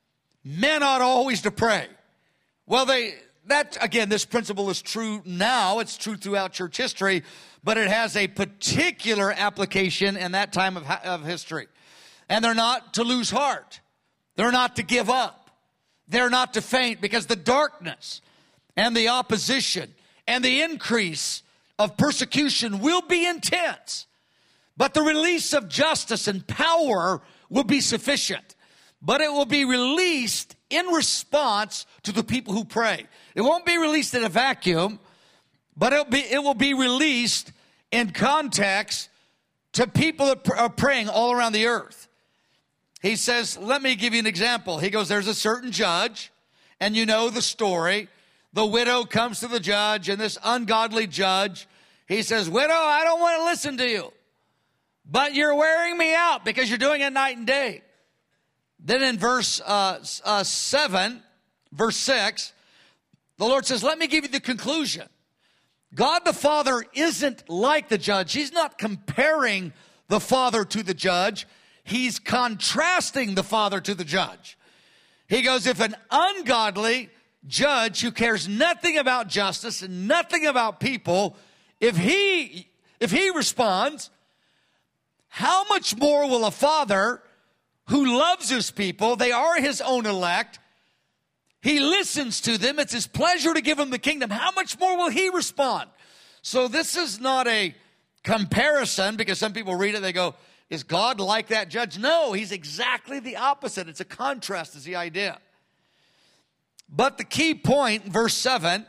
men ought always to pray. Well, they, that, again, this principle is true now. It's true throughout church history, but it has a particular application in that time of, of history. And they're not to lose heart. They're not to give up. They're not to faint, because the darkness and the opposition and the increase of persecution will be intense. But the release of justice and power will be sufficient. But it will be released in response to the people who pray. It won't be released in a vacuum, but it'll be, it will be released in context to people that are praying all around the earth. He says, let me give you an example. He goes, there's a certain judge, and you know the story. The widow comes to the judge, and this ungodly judge, he says, widow, I don't want to listen to you, but you're wearing me out because you're doing it night and day. Then in verse uh, uh, seven, verse six, the Lord says, let me give you the conclusion. God the Father isn't like the judge. He's not comparing the Father to the judge. He's contrasting the Father to the judge. He goes, if an ungodly judge who cares nothing about justice and nothing about people, if he, if he responds, how much more will a Father who loves his people, they are his own elect, he listens to them, it's his pleasure to give them the kingdom, how much more will he respond? So this is not a comparison, because some people read it, they go, is God like that judge? No, he's exactly the opposite. It's a contrast is the idea. But the key point, verse seven,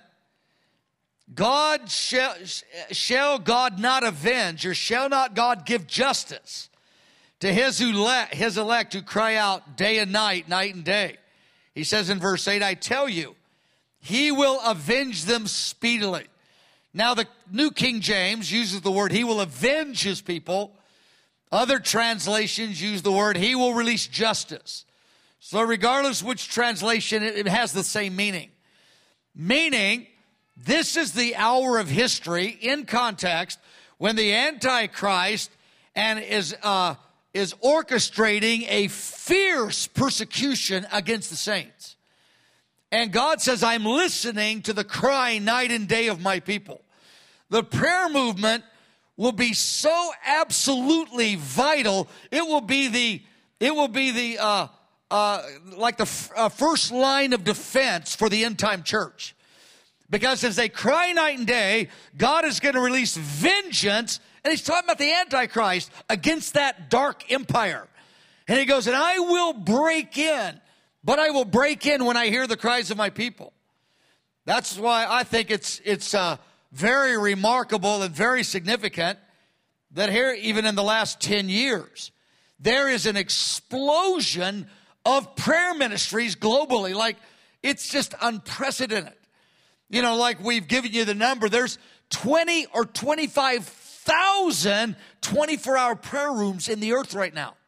God shall, shall God not avenge, or shall not God give justice to his, who le- his elect who cry out day and night, night and day. He says in verse eight, I tell you, he will avenge them speedily. Now the New King James uses the word, he will avenge his people. Other translations use the word, he will release justice. So regardless which translation, it has the same meaning. Meaning, this is the hour of history in context when the Antichrist and is uh, is orchestrating a fierce persecution against the saints. And God says, I'm listening to the cry night and day of my people. The prayer movement will be so absolutely vital. It will be the, it will be the, uh, uh, like the f- uh, first line of defense for the end time church. Because as they cry night and day, God is going to release vengeance. And he's talking about the Antichrist against that dark empire. And he goes, and I will break in, but I will break in when I hear the cries of my people. That's why I think it's it's uh, very remarkable and very significant that here, even in the last ten years, there is an explosion of prayer ministries globally. Like, it's just unprecedented. You know, like we've given you the number, there's twenty or twenty-five thousand twenty-four hour prayer rooms in the earth right now.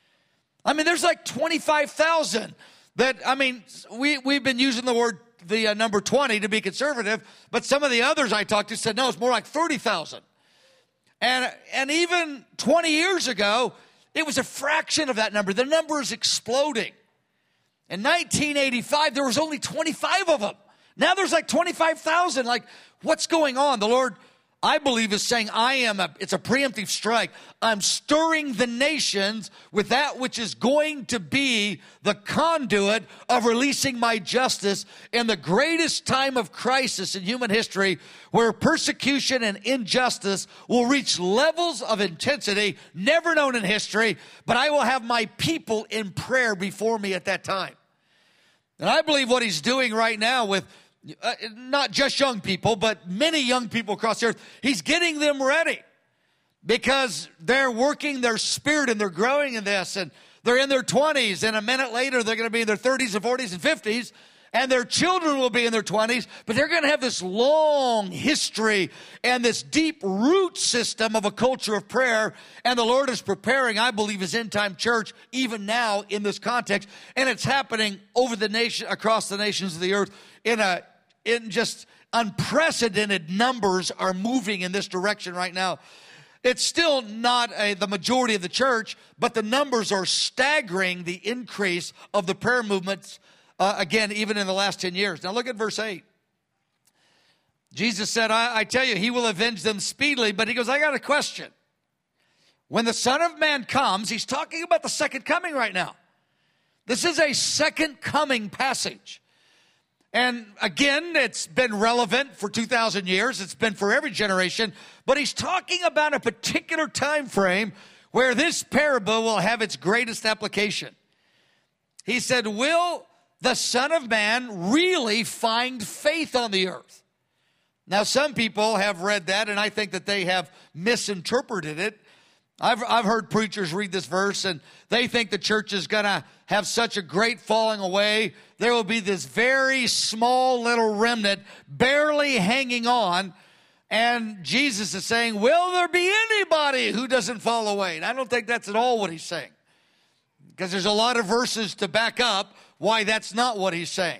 I mean, there's like twenty-five thousand that, I mean, we, we've been using the word, the uh, number twenty to be conservative, but some of the others I talked to said, no, it's more like thirty thousand. And, and even twenty years ago, it was a fraction of that number. The number is exploding. In nineteen eighty-five, there was only twenty-five of them. Now there's like twenty-five thousand. Like, what's going on? The Lord, I believe, is saying, I am a, it's a preemptive strike. I'm stirring the nations with that which is going to be the conduit of releasing my justice in the greatest time of crisis in human history, where persecution and injustice will reach levels of intensity never known in history, but I will have my people in prayer before me at that time. And I believe what he's doing right now with Uh, not just young people, but many young people across the earth, he's getting them ready because they're working their spirit and they're growing in this, and they're in their twenties, and a minute later they're going to be in their thirties and forties and fifties, and their children will be in their twenties, but they're going to have this long history and this deep root system of a culture of prayer, and the Lord is preparing, I believe, his end-time church even now in this context, and it's happening over the nation, across the nations of the earth in a in just unprecedented numbers are moving in this direction right now. It's still not a, the majority of the church, but the numbers are staggering the increase of the prayer movements, uh, again, even in the last ten years. Now look at verse eight. Jesus said, I, I tell you, he will avenge them speedily, but he goes, I got a question. When the Son of Man comes, he's talking about the second coming right now. This is a second coming passage. And again, it's been relevant for two thousand years. It's been for every generation. But he's talking about a particular time frame where this parable will have its greatest application. He said, will the Son of Man really find faith on the earth? Now, some people have read that, and I think that they have misinterpreted it. I've, I've heard preachers read this verse, and they think the church is going to have such a great falling away. There will be this very small little remnant barely hanging on. And Jesus is saying, will there be anybody who doesn't fall away? And I don't think that's at all what he's saying, because there's a lot of verses to back up why that's not what he's saying.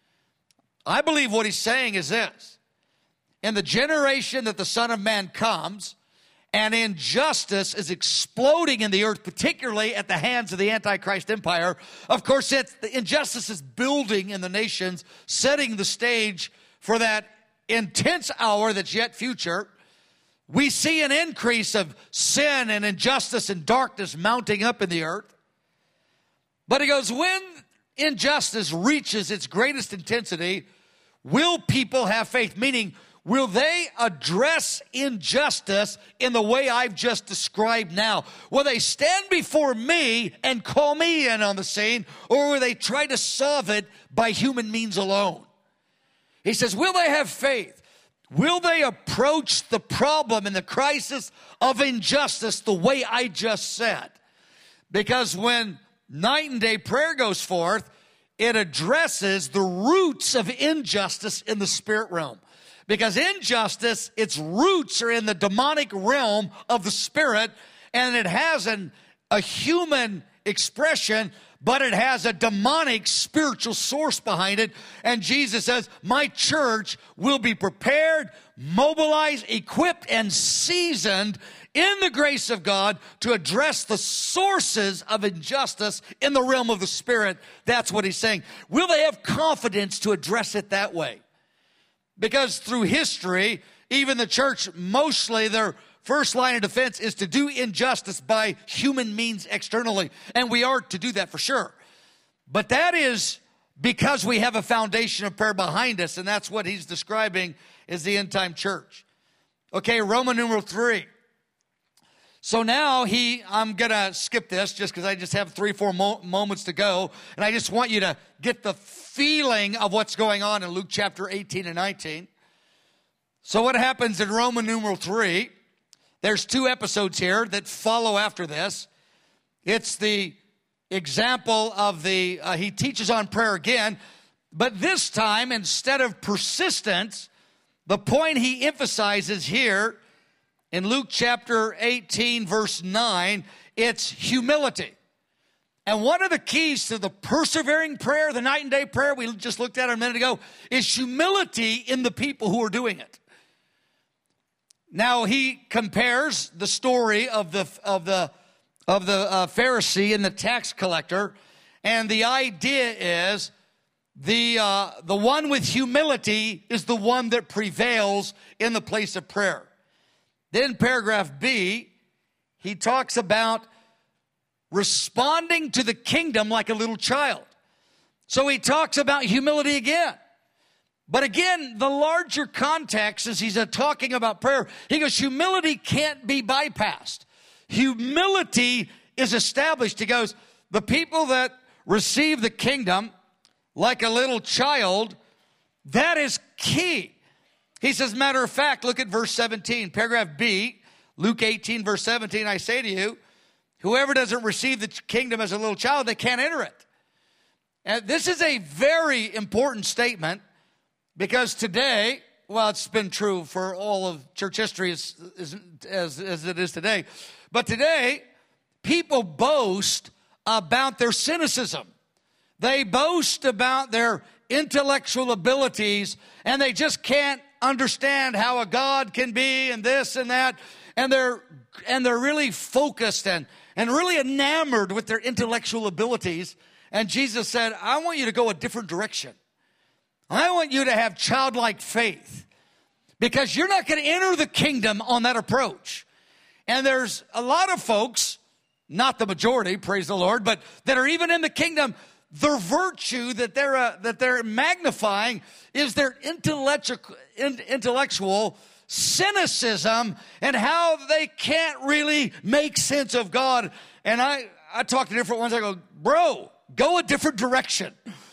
I believe what he's saying is this. In the generation that the Son of Man comes, and injustice is exploding in the earth, particularly at the hands of the Antichrist empire. Of course, it's, the injustice is building in the nations, setting the stage for that intense hour that's yet future. We see an increase of sin and injustice and darkness mounting up in the earth. But he goes, when injustice reaches its greatest intensity, will people have faith? Meaning, will they address injustice in the way I've just described now? Will they stand before me and call me in on the scene, or will they try to solve it by human means alone? He says, will they have faith? Will they approach the problem and the crisis of injustice the way I just said? Because when night and day prayer goes forth, it addresses the roots of injustice in the spirit realm. Because injustice, its roots are in the demonic realm of the spirit, and it has an, a human expression, but it has a demonic spiritual source behind it. And Jesus says, my church will be prepared, mobilized, equipped, and seasoned in the grace of God to address the sources of injustice in the realm of the spirit. That's what he's saying. Will they have confidence to address it that way? Because through history, even the church, mostly their first line of defense is to do injustice by human means externally. And we are to do that for sure. But that is because we have a foundation of prayer behind us, and that's what he's describing as the end-time church. Okay, Roman numeral three. So now he, I'm going to skip this just because I just have three, four mo- moments to go. And I just want you to get the feeling of what's going on in Luke chapter eighteen and nineteen. So what happens in Roman numeral three, there's two episodes here that follow after this. It's the example of the, uh, he teaches on prayer again. But this time, instead of persistence, the point he emphasizes here in Luke chapter eighteen, verse nine, it's humility. And one of the keys to the persevering prayer, the night and day prayer we just looked at a minute ago, is humility in the people who are doing it. Now he compares the story of the of the of the uh, Pharisee and the tax collector, and the idea is the uh, the one with humility is the one that prevails in the place of prayer. Then paragraph B, he talks about responding to the kingdom like a little child. So he talks about humility again. But again, the larger context is he's talking about prayer. He goes, humility can't be bypassed. Humility is established. He goes, the people that receive the kingdom like a little child, that is key. He says, matter of fact, look at verse seventeen, paragraph B, Luke eighteen, verse seventeen. I say to you, whoever doesn't receive the kingdom as a little child, they can't enter it. And this is a very important statement because today, well, it's been true for all of church history as, as, as, as it is today. But today, people boast about their cynicism. They boast about their intellectual abilities, and they just can't understand how a God can be and this and that. And they're and they're really focused and, and really enamored with their intellectual abilities. And Jesus said, I want you to go a different direction. I want you to have childlike faith, because you're not going to enter the kingdom on that approach. And there's a lot of folks, not the majority, praise the Lord, but that are even in the kingdom, their virtue that they're uh, that they're magnifying is their intellectual intellectual cynicism and how they can't really make sense of God. And I I talk to different ones. I go, bro, go a different direction.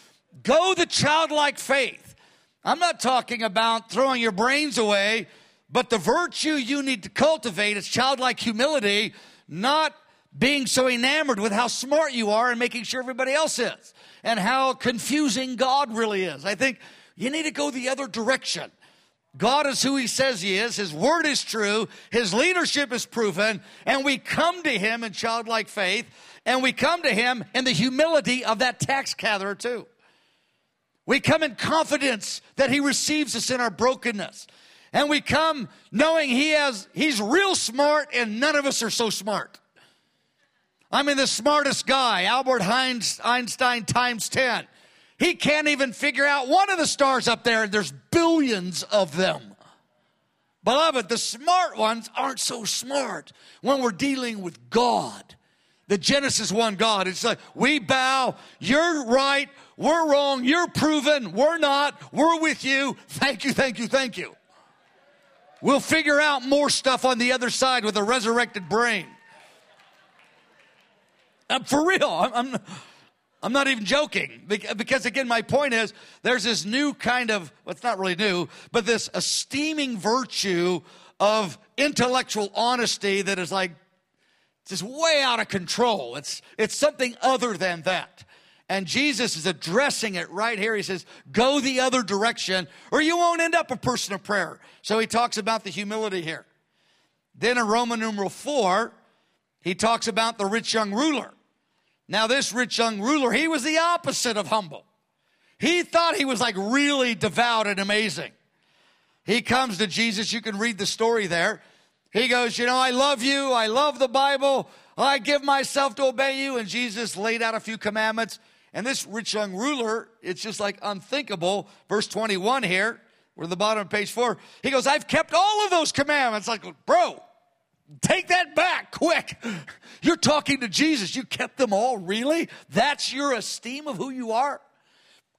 Go the childlike faith. I'm not talking about throwing your brains away, but the virtue you need to cultivate is childlike humility, not being so enamored with how smart you are and making sure everybody else is, and how confusing God really is. I think you need to go the other direction. God is who he says he is. His word is true. His leadership is proven. And we come to him in childlike faith. And we come to him in the humility of that tax gatherer too. We come in confidence that he receives us in our brokenness. And we come knowing he has, he's real smart and none of us are so smart. I mean, the smartest guy, Albert Einstein times ten. He can't even figure out one of the stars up there, and there's billions of them. Beloved, the smart ones aren't so smart when we're dealing with God. The Genesis one God. It's like, we bow, you're right, we're wrong, you're proven, we're not, we're with you. Thank you, thank you, thank you. We'll figure out more stuff on the other side with a resurrected brain. I'm for real. I'm, I'm, I'm not even joking. Because, again, my point is there's this new kind of, well, it's not really new, but this esteeming virtue of intellectual honesty that is like just way out of control. It's, it's something other than that. And Jesus is addressing it right here. He says, go the other direction or you won't end up a person of prayer. So he talks about the humility here. Then in Roman numeral four, he talks about the rich young ruler. Now, this rich young ruler, he was the opposite of humble. He thought he was like really devout and amazing. He comes to Jesus. You can read the story there. He goes, you know, I love you. I love the Bible. I give myself to obey you. And Jesus laid out a few commandments. And this rich young ruler, it's just like unthinkable. Verse twenty-one here, we're at the bottom of page four. He goes, I've kept all of those commandments. Like, bro, take that back quick. You're talking to Jesus. You kept them all, really? That's your esteem of who you are?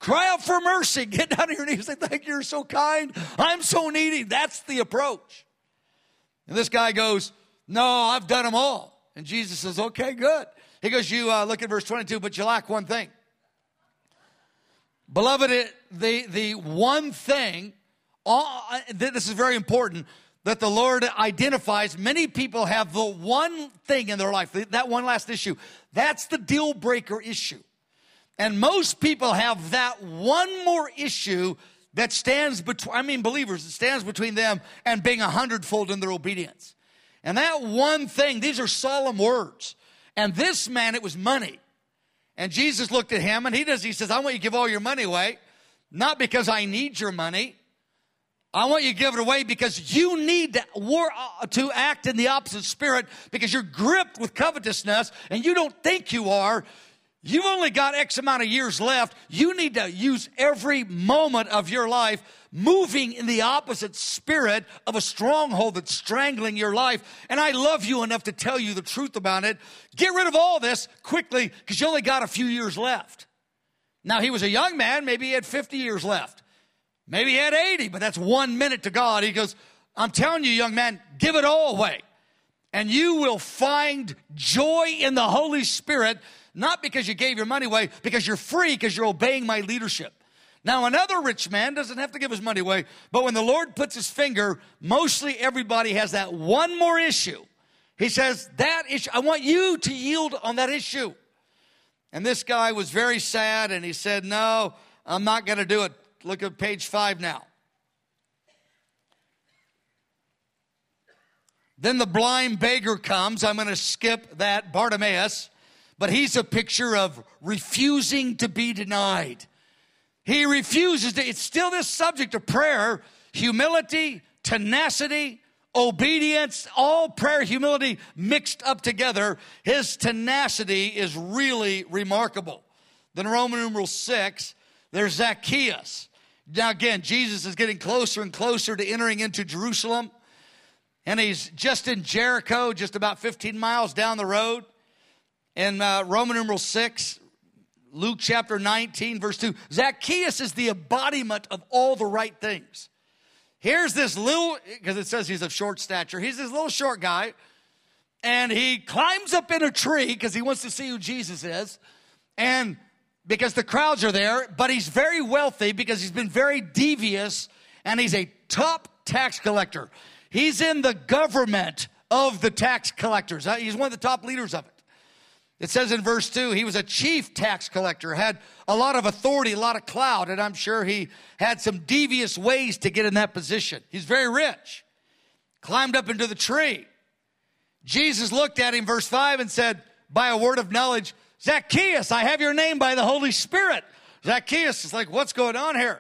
Cry out for mercy. Get down on your knees and say, thank you, you're so kind. I'm so needy. That's the approach. And this guy goes, no, I've done them all. And Jesus says, okay, good. He goes, you uh, look at verse twenty-two, but you lack one thing. Beloved, it, the, the one thing, uh, this is very important, that the Lord identifies. Many people have the one thing in their life, that one last issue. That's the deal breaker issue. And most people have that one more issue that stands between, I mean believers, it stands between them and being a hundredfold in their obedience. And that one thing, these are solemn words. And this man, it was money. And Jesus looked at him and he does, he says, I want you to give all your money away, not because I need your money. I want you to give it away because you need to, war, uh, to act in the opposite spirit because you're gripped with covetousness and you don't think you are. You've only got X amount of years left. You need to use every moment of your life moving in the opposite spirit of a stronghold that's strangling your life. And I love you enough to tell you the truth about it. Get rid of all this quickly because you only got a few years left. Now, he was a young man. Maybe he had fifty years left. Maybe he had eighty, but that's one minute to God. He goes, I'm telling you, young man, give it all away. And you will find joy in the Holy Spirit. Not because you gave your money away, because you're free, because you're obeying my leadership. Now, another rich man doesn't have to give his money away, but when the Lord puts his finger, mostly everybody has that one more issue. He says, that issue, I want you to yield on that issue. And this guy was very sad, and he said, no, I'm not going to do it. Look at page five now. Then the blind beggar comes. I'm going to skip that, Bartimaeus. But he's a picture of refusing to be denied. He refuses to, it's still this subject of prayer, humility, tenacity, obedience, all prayer, humility mixed up together. His tenacity is really remarkable. Then Roman numeral six, there's Zacchaeus. Now again, Jesus is getting closer and closer to entering into Jerusalem. And he's just in Jericho, just about fifteen miles down the road. In uh, Roman numeral six, Luke chapter nineteen, verse two, Zacchaeus is the embodiment of all the right things. Here's this little, because it says he's of short stature, he's this little short guy, and he climbs up in a tree because he wants to see who Jesus is, and because the crowds are there, but he's very wealthy because he's been very devious, and he's a top tax collector. He's in the government of the tax collectors. He's one of the top leaders of it. It says in verse two, he was a chief tax collector, had a lot of authority, a lot of clout, and I'm sure he had some devious ways to get in that position. He's very rich. Climbed up into the tree. Jesus looked at him, verse five, and said, by a word of knowledge, Zacchaeus, I have your name by the Holy Spirit. Zacchaeus is like, what's going on here?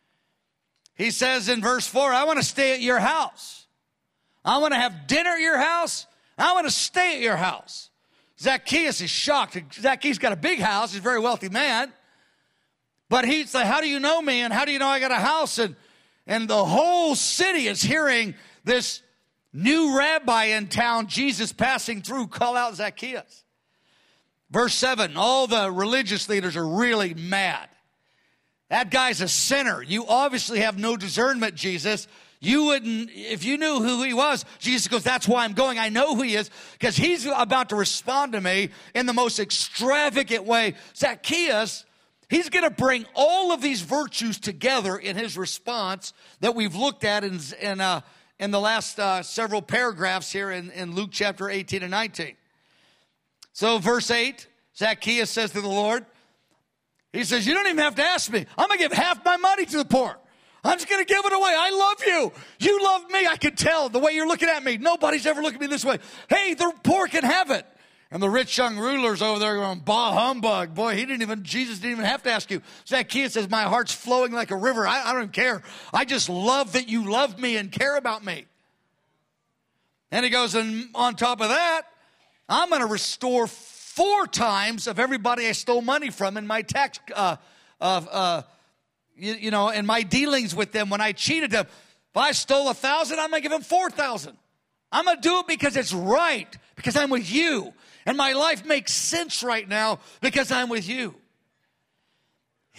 He says in verse four, I want to stay at your house. I want to have dinner at your house. I want to stay at your house. Zacchaeus is shocked. Zacchaeus got a big house. He's a very wealthy man. But he's like, how do you know me? And how do you know I got a house? And, and the whole city is hearing this new rabbi in town, Jesus passing through, call out Zacchaeus. Verse seven, all the religious leaders are really mad. That guy's a sinner. You obviously have no discernment, Jesus. You wouldn't, if you knew who he was, Jesus goes, that's why I'm going. I know who he is because he's about to respond to me in the most extravagant way. Zacchaeus, he's going to bring all of these virtues together in his response that we've looked at in, in, uh, in the last uh, several paragraphs here in, in Luke chapter eighteen and nineteen. So verse eight, Zacchaeus says to the Lord, he says, you don't even have to ask me. I'm going to give half my money to the poor. I'm just going to give it away. I love you. You love me. I can tell the way you're looking at me. Nobody's ever looked at me this way. Hey, the poor can have it. And the rich young ruler's over there going, bah humbug. Boy, he didn't even, Jesus didn't even have to ask you. Zacchaeus says, my heart's flowing like a river. I, I don't care. I just love that you love me and care about me. And he goes, and on top of that, I'm going to restore four times of everybody I stole money from in my tax, uh, uh, uh, You, you know, in my dealings with them when I cheated them. If I stole a thousand, I'm going to give them four thousand. I'm going to do it because it's right, because I'm with you. And my life makes sense right now because I'm with you.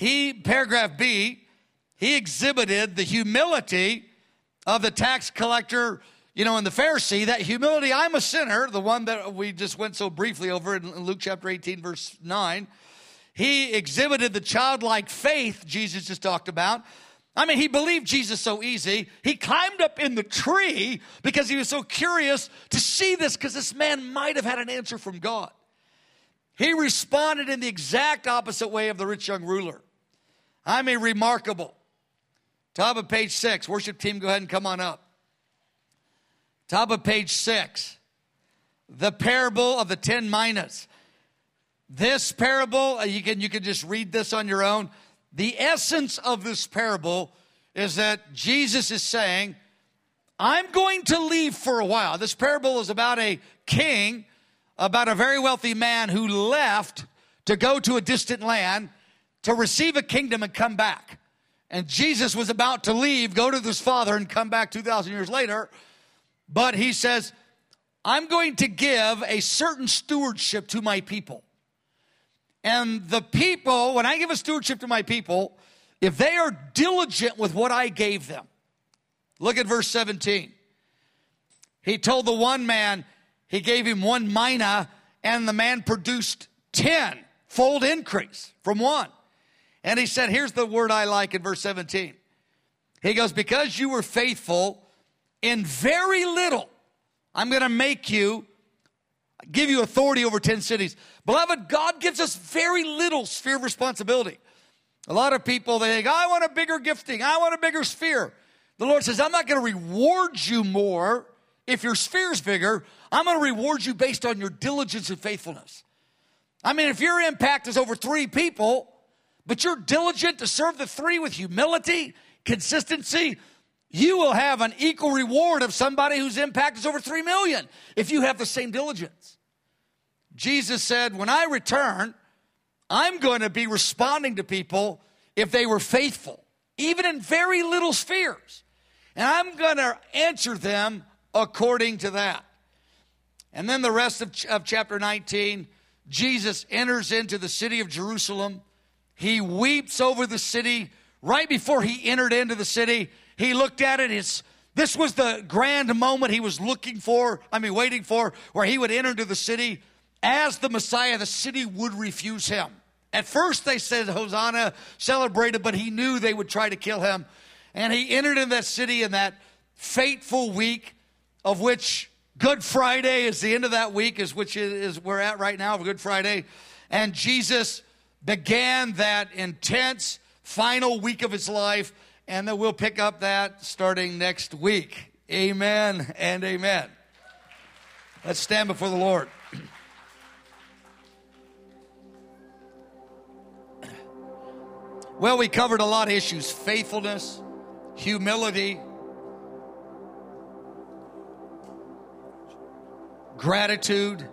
he, paragraph B, he exhibited the humility of the tax collector, you know, and the Pharisee. That humility, I'm a sinner, the one that we just went so briefly over in Luke chapter eighteen, verse nine. He exhibited the childlike faith Jesus just talked about. I mean, he believed Jesus so easy. He climbed up in the tree because he was so curious to see this, because this man might have had an answer from God. He responded in the exact opposite way of the rich young ruler. I mean, remarkable. Top of page six. Worship team, go ahead and come on up. Top of page six. The parable of the ten minas. This parable, you can, you can just read this on your own. The essence of this parable is that Jesus is saying, I'm going to leave for a while. This parable is about a king, about a very wealthy man who left to go to a distant land to receive a kingdom and come back. And Jesus was about to leave, go to his father, and come back two thousand years later. But he says, I'm going to give a certain stewardship to my people. And the people, when I give a stewardship to my people, if they are diligent with what I gave them. Look at verse seventeen. He told the one man, he gave him one mina, and the man produced ten fold increase from one. And he said, here's the word I like in verse seventeen. He goes, because you were faithful in very little, I'm going to make you, give you authority over ten cities. Beloved, God gives us very little sphere of responsibility. A lot of people, they think, I want a bigger gifting. I want a bigger sphere. The Lord says, I'm not going to reward you more if your sphere's bigger. I'm going to reward you based on your diligence and faithfulness. I mean, if your impact is over three people, but you're diligent to serve the three with humility, consistency, you will have an equal reward of somebody whose impact is over three million if you have the same diligence. Jesus said, when I return, I'm going to be responding to people if they were faithful, even in very little spheres. And I'm going to answer them according to that. And then the rest of, of chapter nineteen, Jesus enters into the city of Jerusalem. He weeps over the city. Right before he entered into the city, he looked at it. It's, this was the grand moment he was looking for, I mean, waiting for, where he would enter into the city. As the Messiah, the city would refuse him. At first they said, Hosanna, celebrated, but he knew they would try to kill him. And he entered in that city in that fateful week, of which Good Friday is the end of that week, is which is we're at right now, Good Friday. And Jesus began that intense final week of his life, and then we'll pick up that starting next week. Amen and amen. Let's stand before the Lord. Well, we covered a lot of issues: faithfulness, humility, gratitude.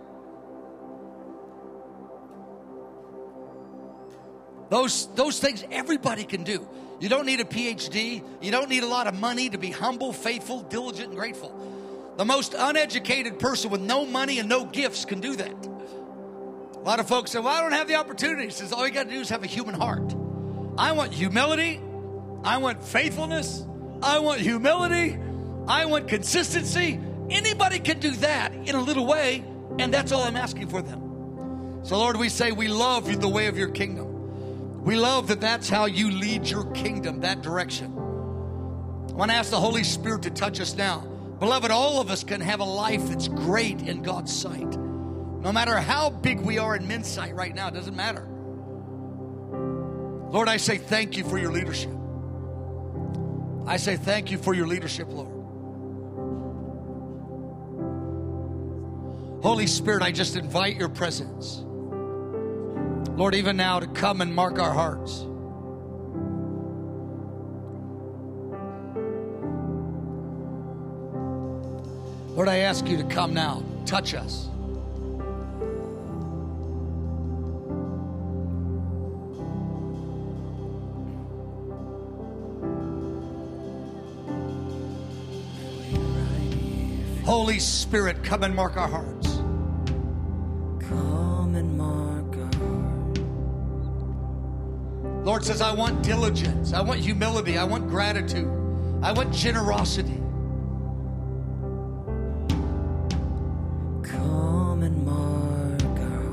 Those, those things everybody can do. You don't need a P H D. You don't need a lot of money to be humble, faithful, diligent, and grateful. The most uneducated person with no money and no gifts can do that. A lot of folks say, well, I don't have the opportunity. He says, all you got to do is have a human heart. I want humility. I want faithfulness. I want humility. I want consistency. Anybody can do that in a little way, and that's all I'm asking for them. So, Lord, we say we love the way of your kingdom. We love that that's how you lead your kingdom, that direction. I want to ask the Holy Spirit to touch us now. Beloved, all of us can have a life that's great in God's sight. No matter how big we are in men's sight right now, it doesn't matter. Lord, I say thank you for your leadership. I say thank you for your leadership, Lord. Holy Spirit, I just invite your presence, Lord, even now to come and mark our hearts. Lord, I ask you to come now, touch us. Holy Spirit, come and mark our hearts. Come and mark our hearts. Lord says, I want diligence. I want humility. I want gratitude. I want generosity. Come and mark our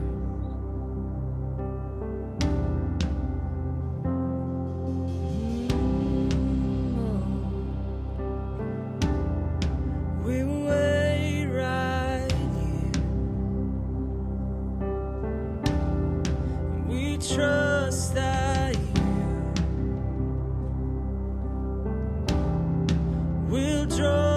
heart. We wait right here. We trust that you will draw.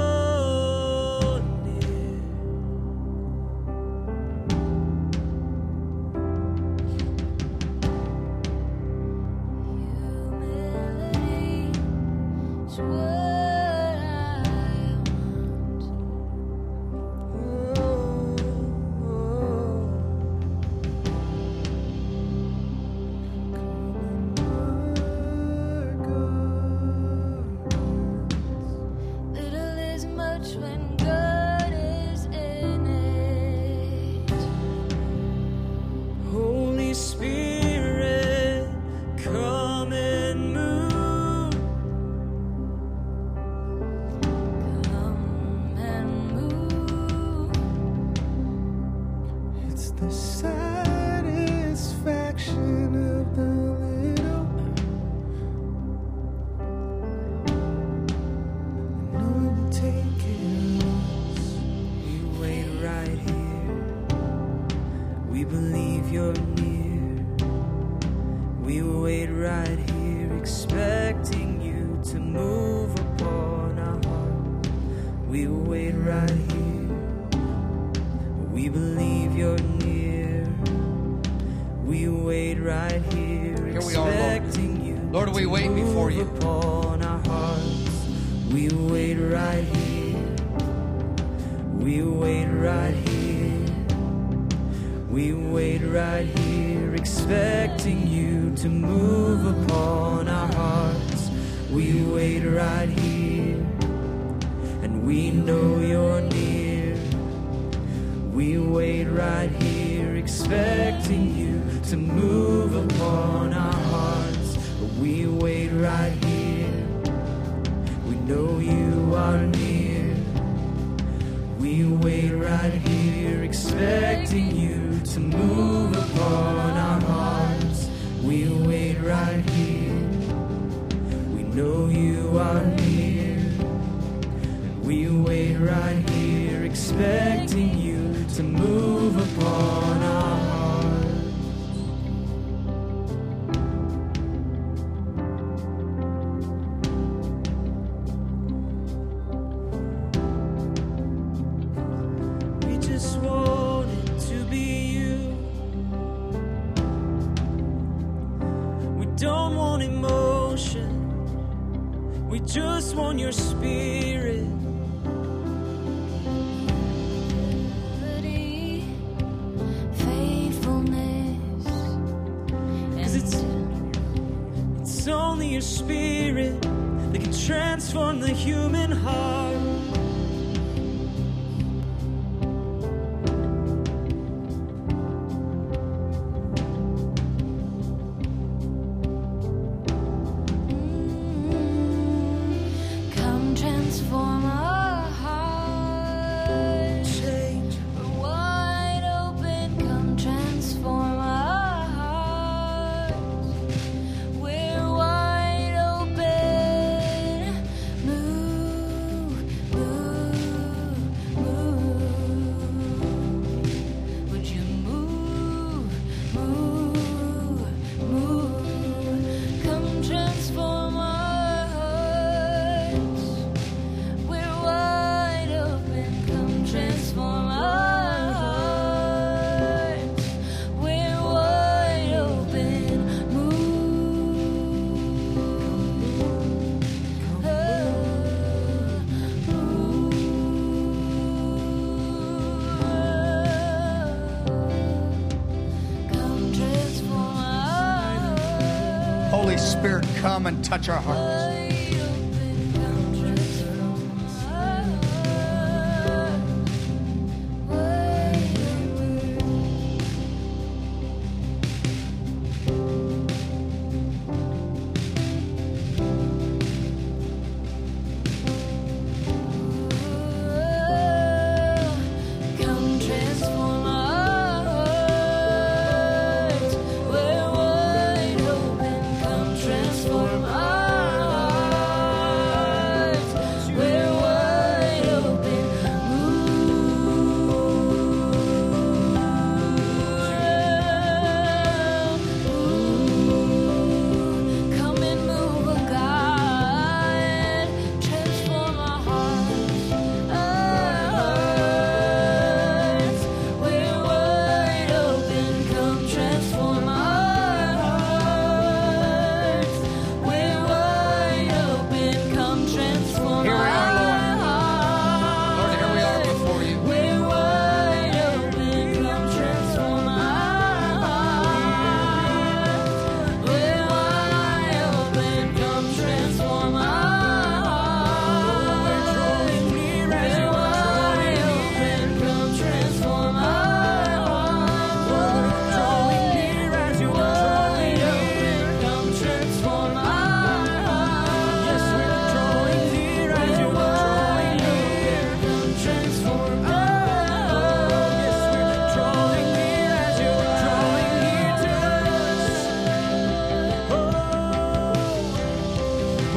Holy Spirit, come and touch our hearts.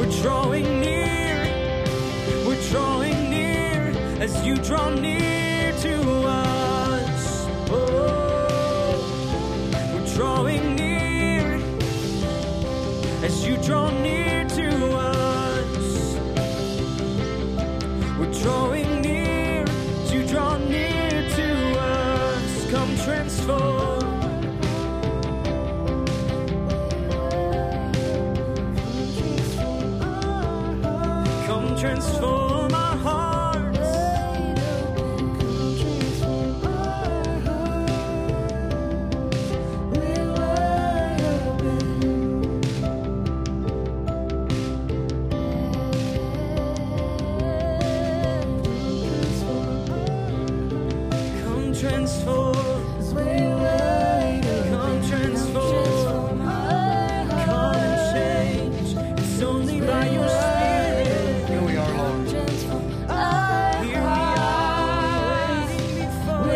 We're drawing near, we're drawing near as you draw near to us. Oh, we're drawing near as you draw near to us. We're drawing near as you draw near to us. Come transform. Come transform our hearts. Come transform. Come transform. Come and change. It's only by your Spirit. Here we are, Lord. Here we are, waiting before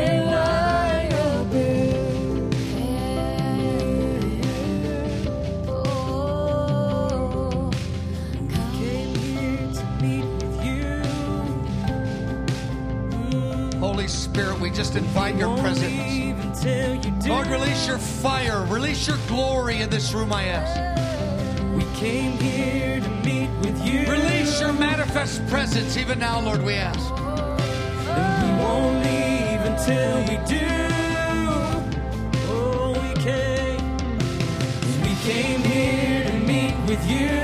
you. Came here to meet with you. Holy Spirit, we just invite your Won't presence. leave until you do. Lord, release your fire, release your glory in this room, I ask. We came here to meet with you. Release your manifest presence even now, Lord, we ask. And we won't leave until we do. Oh, we came. We came here to meet with you.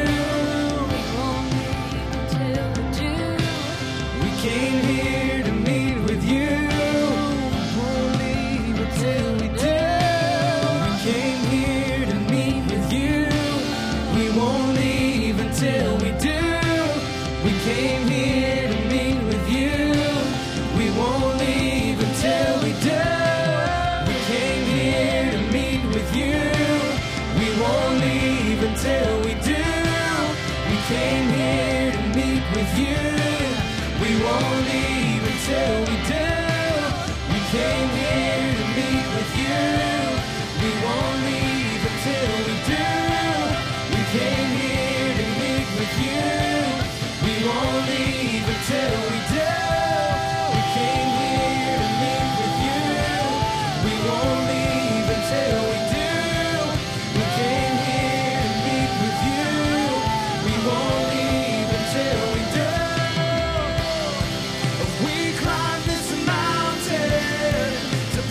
We came here to meet with you. Won't leave until we do. We came here to meet with you. We won't leave until we do. We came here to meet with you. We won't leave until we do. We came here to meet with you. We won't leave until we do. We came here to meet with you. We won't leave until we do. We came here to meet with you. We won't leave until we do. We came here to meet with you. We won't leave until we do. We came here to meet with you. We won't leave until we do. We came here to meet with you. We won't leave until we do. We climb this mountain to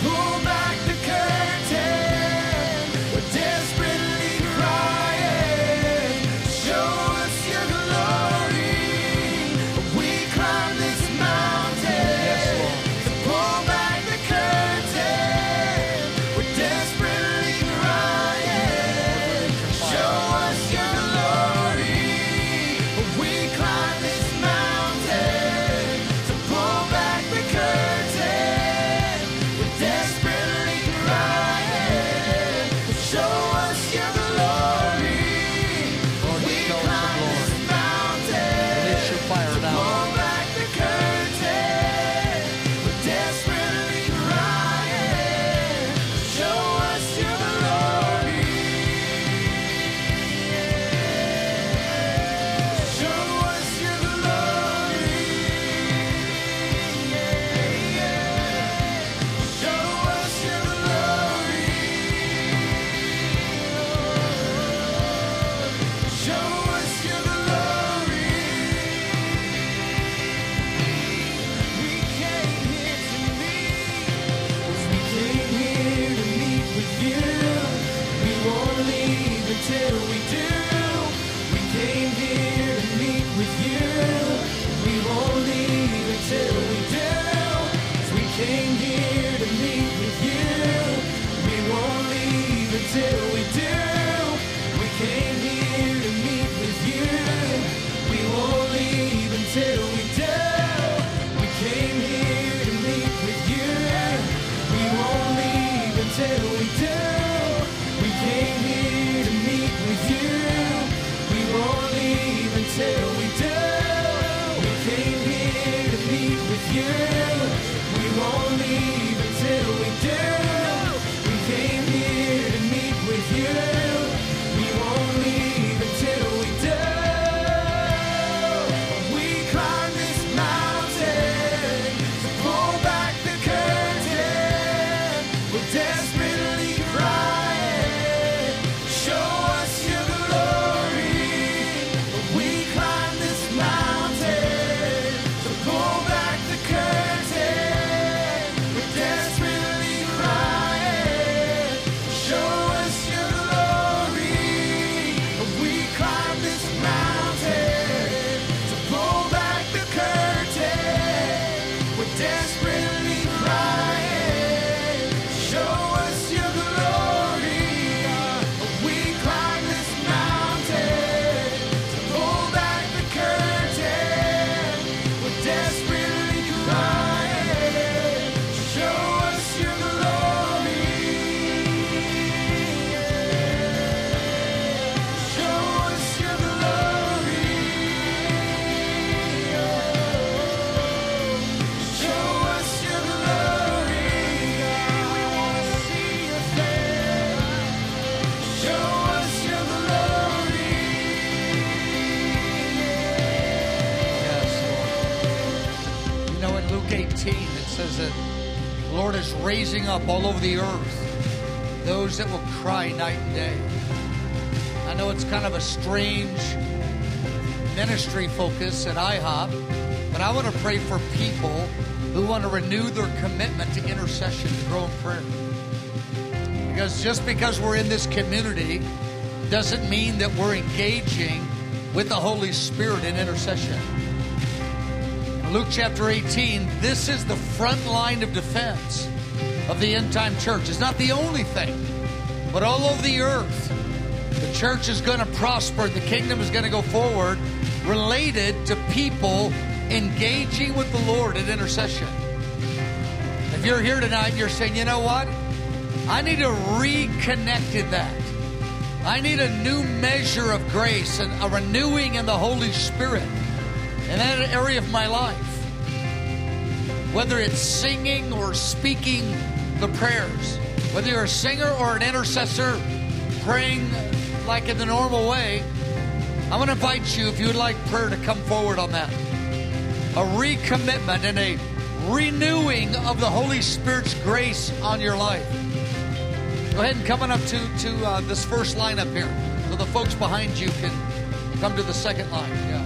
eighteen, it says that the Lord is raising up all over the earth those that will cry night and day. I know it's kind of a strange ministry focus at I hop, but I want to pray for people who want to renew their commitment to intercession, to grow in prayer. Because just because we're in this community doesn't mean that we're engaging with the Holy Spirit in intercession. In Luke chapter eighteen, this is the front line of defense of the end-time church. It's not the only thing, but all over the earth, the church is going to prosper. The kingdom is going to go forward related to people engaging with the Lord in intercession. If you're here tonight and you're saying, you know what? I need to reconnect in that. I need a new measure of grace and a renewing in the Holy Spirit in that area of my life. Whether it's singing or speaking the prayers, whether you're a singer or an intercessor praying like in the normal way, I want to invite you, if you would like prayer, to come forward on that. A recommitment and a renewing of the Holy Spirit's grace on your life. Go ahead and come on up to, to uh, this first line up here so the folks behind you can come to the second line. Yeah.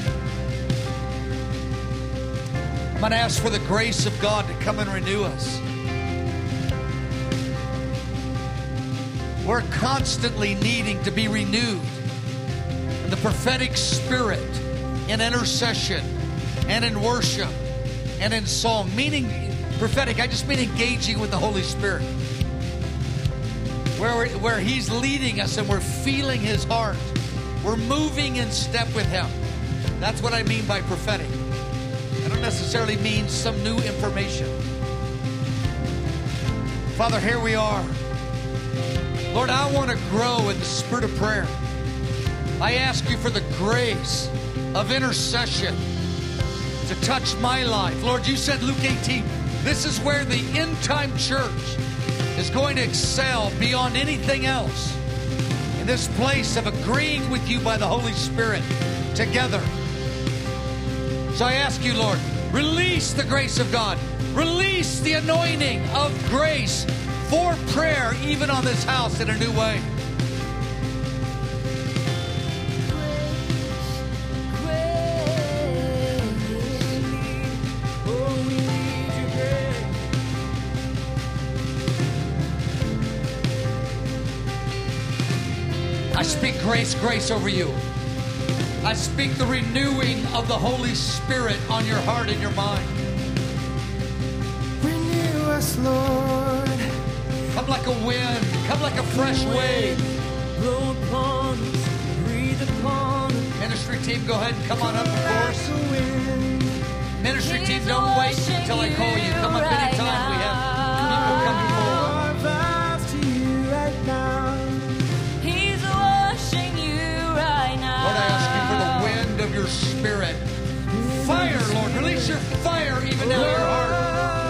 I'm going to ask for the grace of God to come and renew us. We're constantly needing to be renewed in the prophetic spirit, in intercession, and in worship, and in song. Meaning prophetic, I just mean engaging with the Holy Spirit. Where, where He's leading us and we're feeling His heart. We're moving in step with Him. That's what I mean by prophetic. I don't necessarily mean some new information. Father, here we are. Lord, I want to grow in the spirit of prayer. I ask you for the grace of intercession to touch my life. Lord, you said, Luke eighteen, this is where the end-time church is going to excel beyond anything else. In this place of agreeing with you by the Holy Spirit together. So I ask you, Lord, release the grace of God. Release the anointing of grace for prayer, even on this house, in a new way. I speak grace, grace over you. I speak the renewing of the Holy Spirit on your heart and your mind. Renew us, Lord. Come like a wind. Come like a fresh wave. Blow upon us, breathe upon us. Ministry team, go ahead and come on up, of course. Ministry team, don't wait until I call you. Come up anytime. We have people coming forward. Our vows to you right now. He's washing you right now. Lord, I ask you for the wind of your Spirit. Fire, Lord. Release your fire even now in your heart.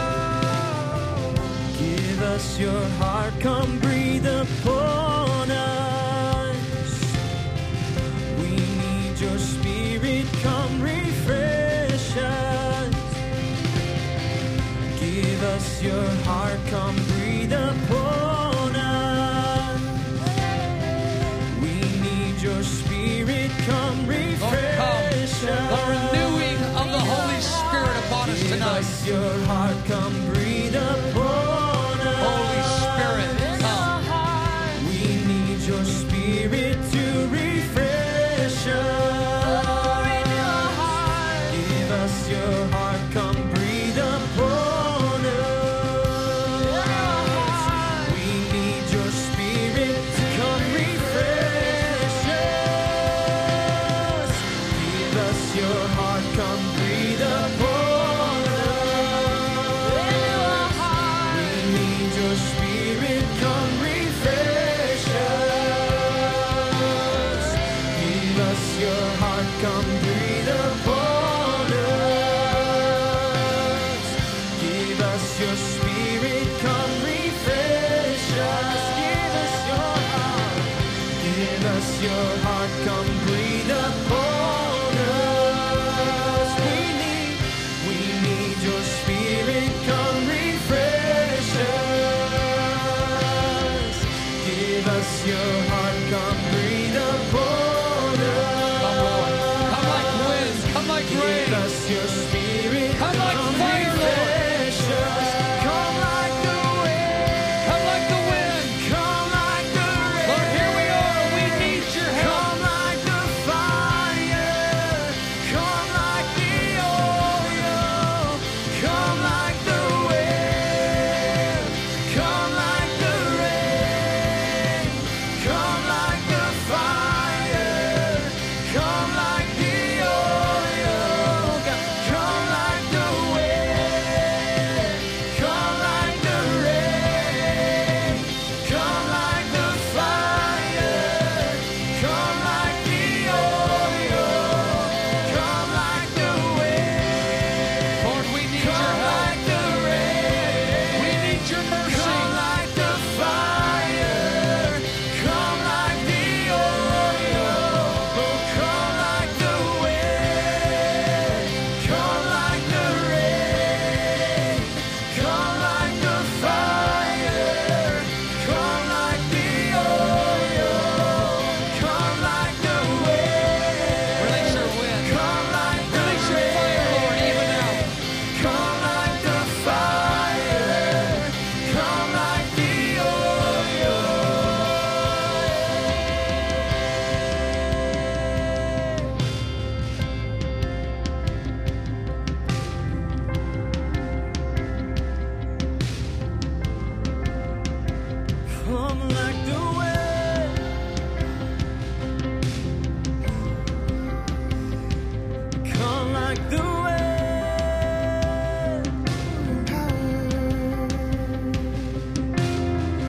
Give us your heart, come breathe upon us. We need your Spirit, come refresh us. Give us your heart, come breathe upon us. We need your Spirit, come refresh Lord, come. us. The renewing of the Holy Spirit upon us Give tonight. us your heart, come breathe upon us. Holy Spirit, come. We need your Spirit to refresh us. Give us your heart, come breathe upon us. We need your Spirit to come refresh us. Give us your heart, come breathe upon us. We need your Spirit, come refresh us. Give us your heart, come breathe upon us. Give us your Spirit, come refresh us. Give us your heart. Give us your heart, come breathe upon us.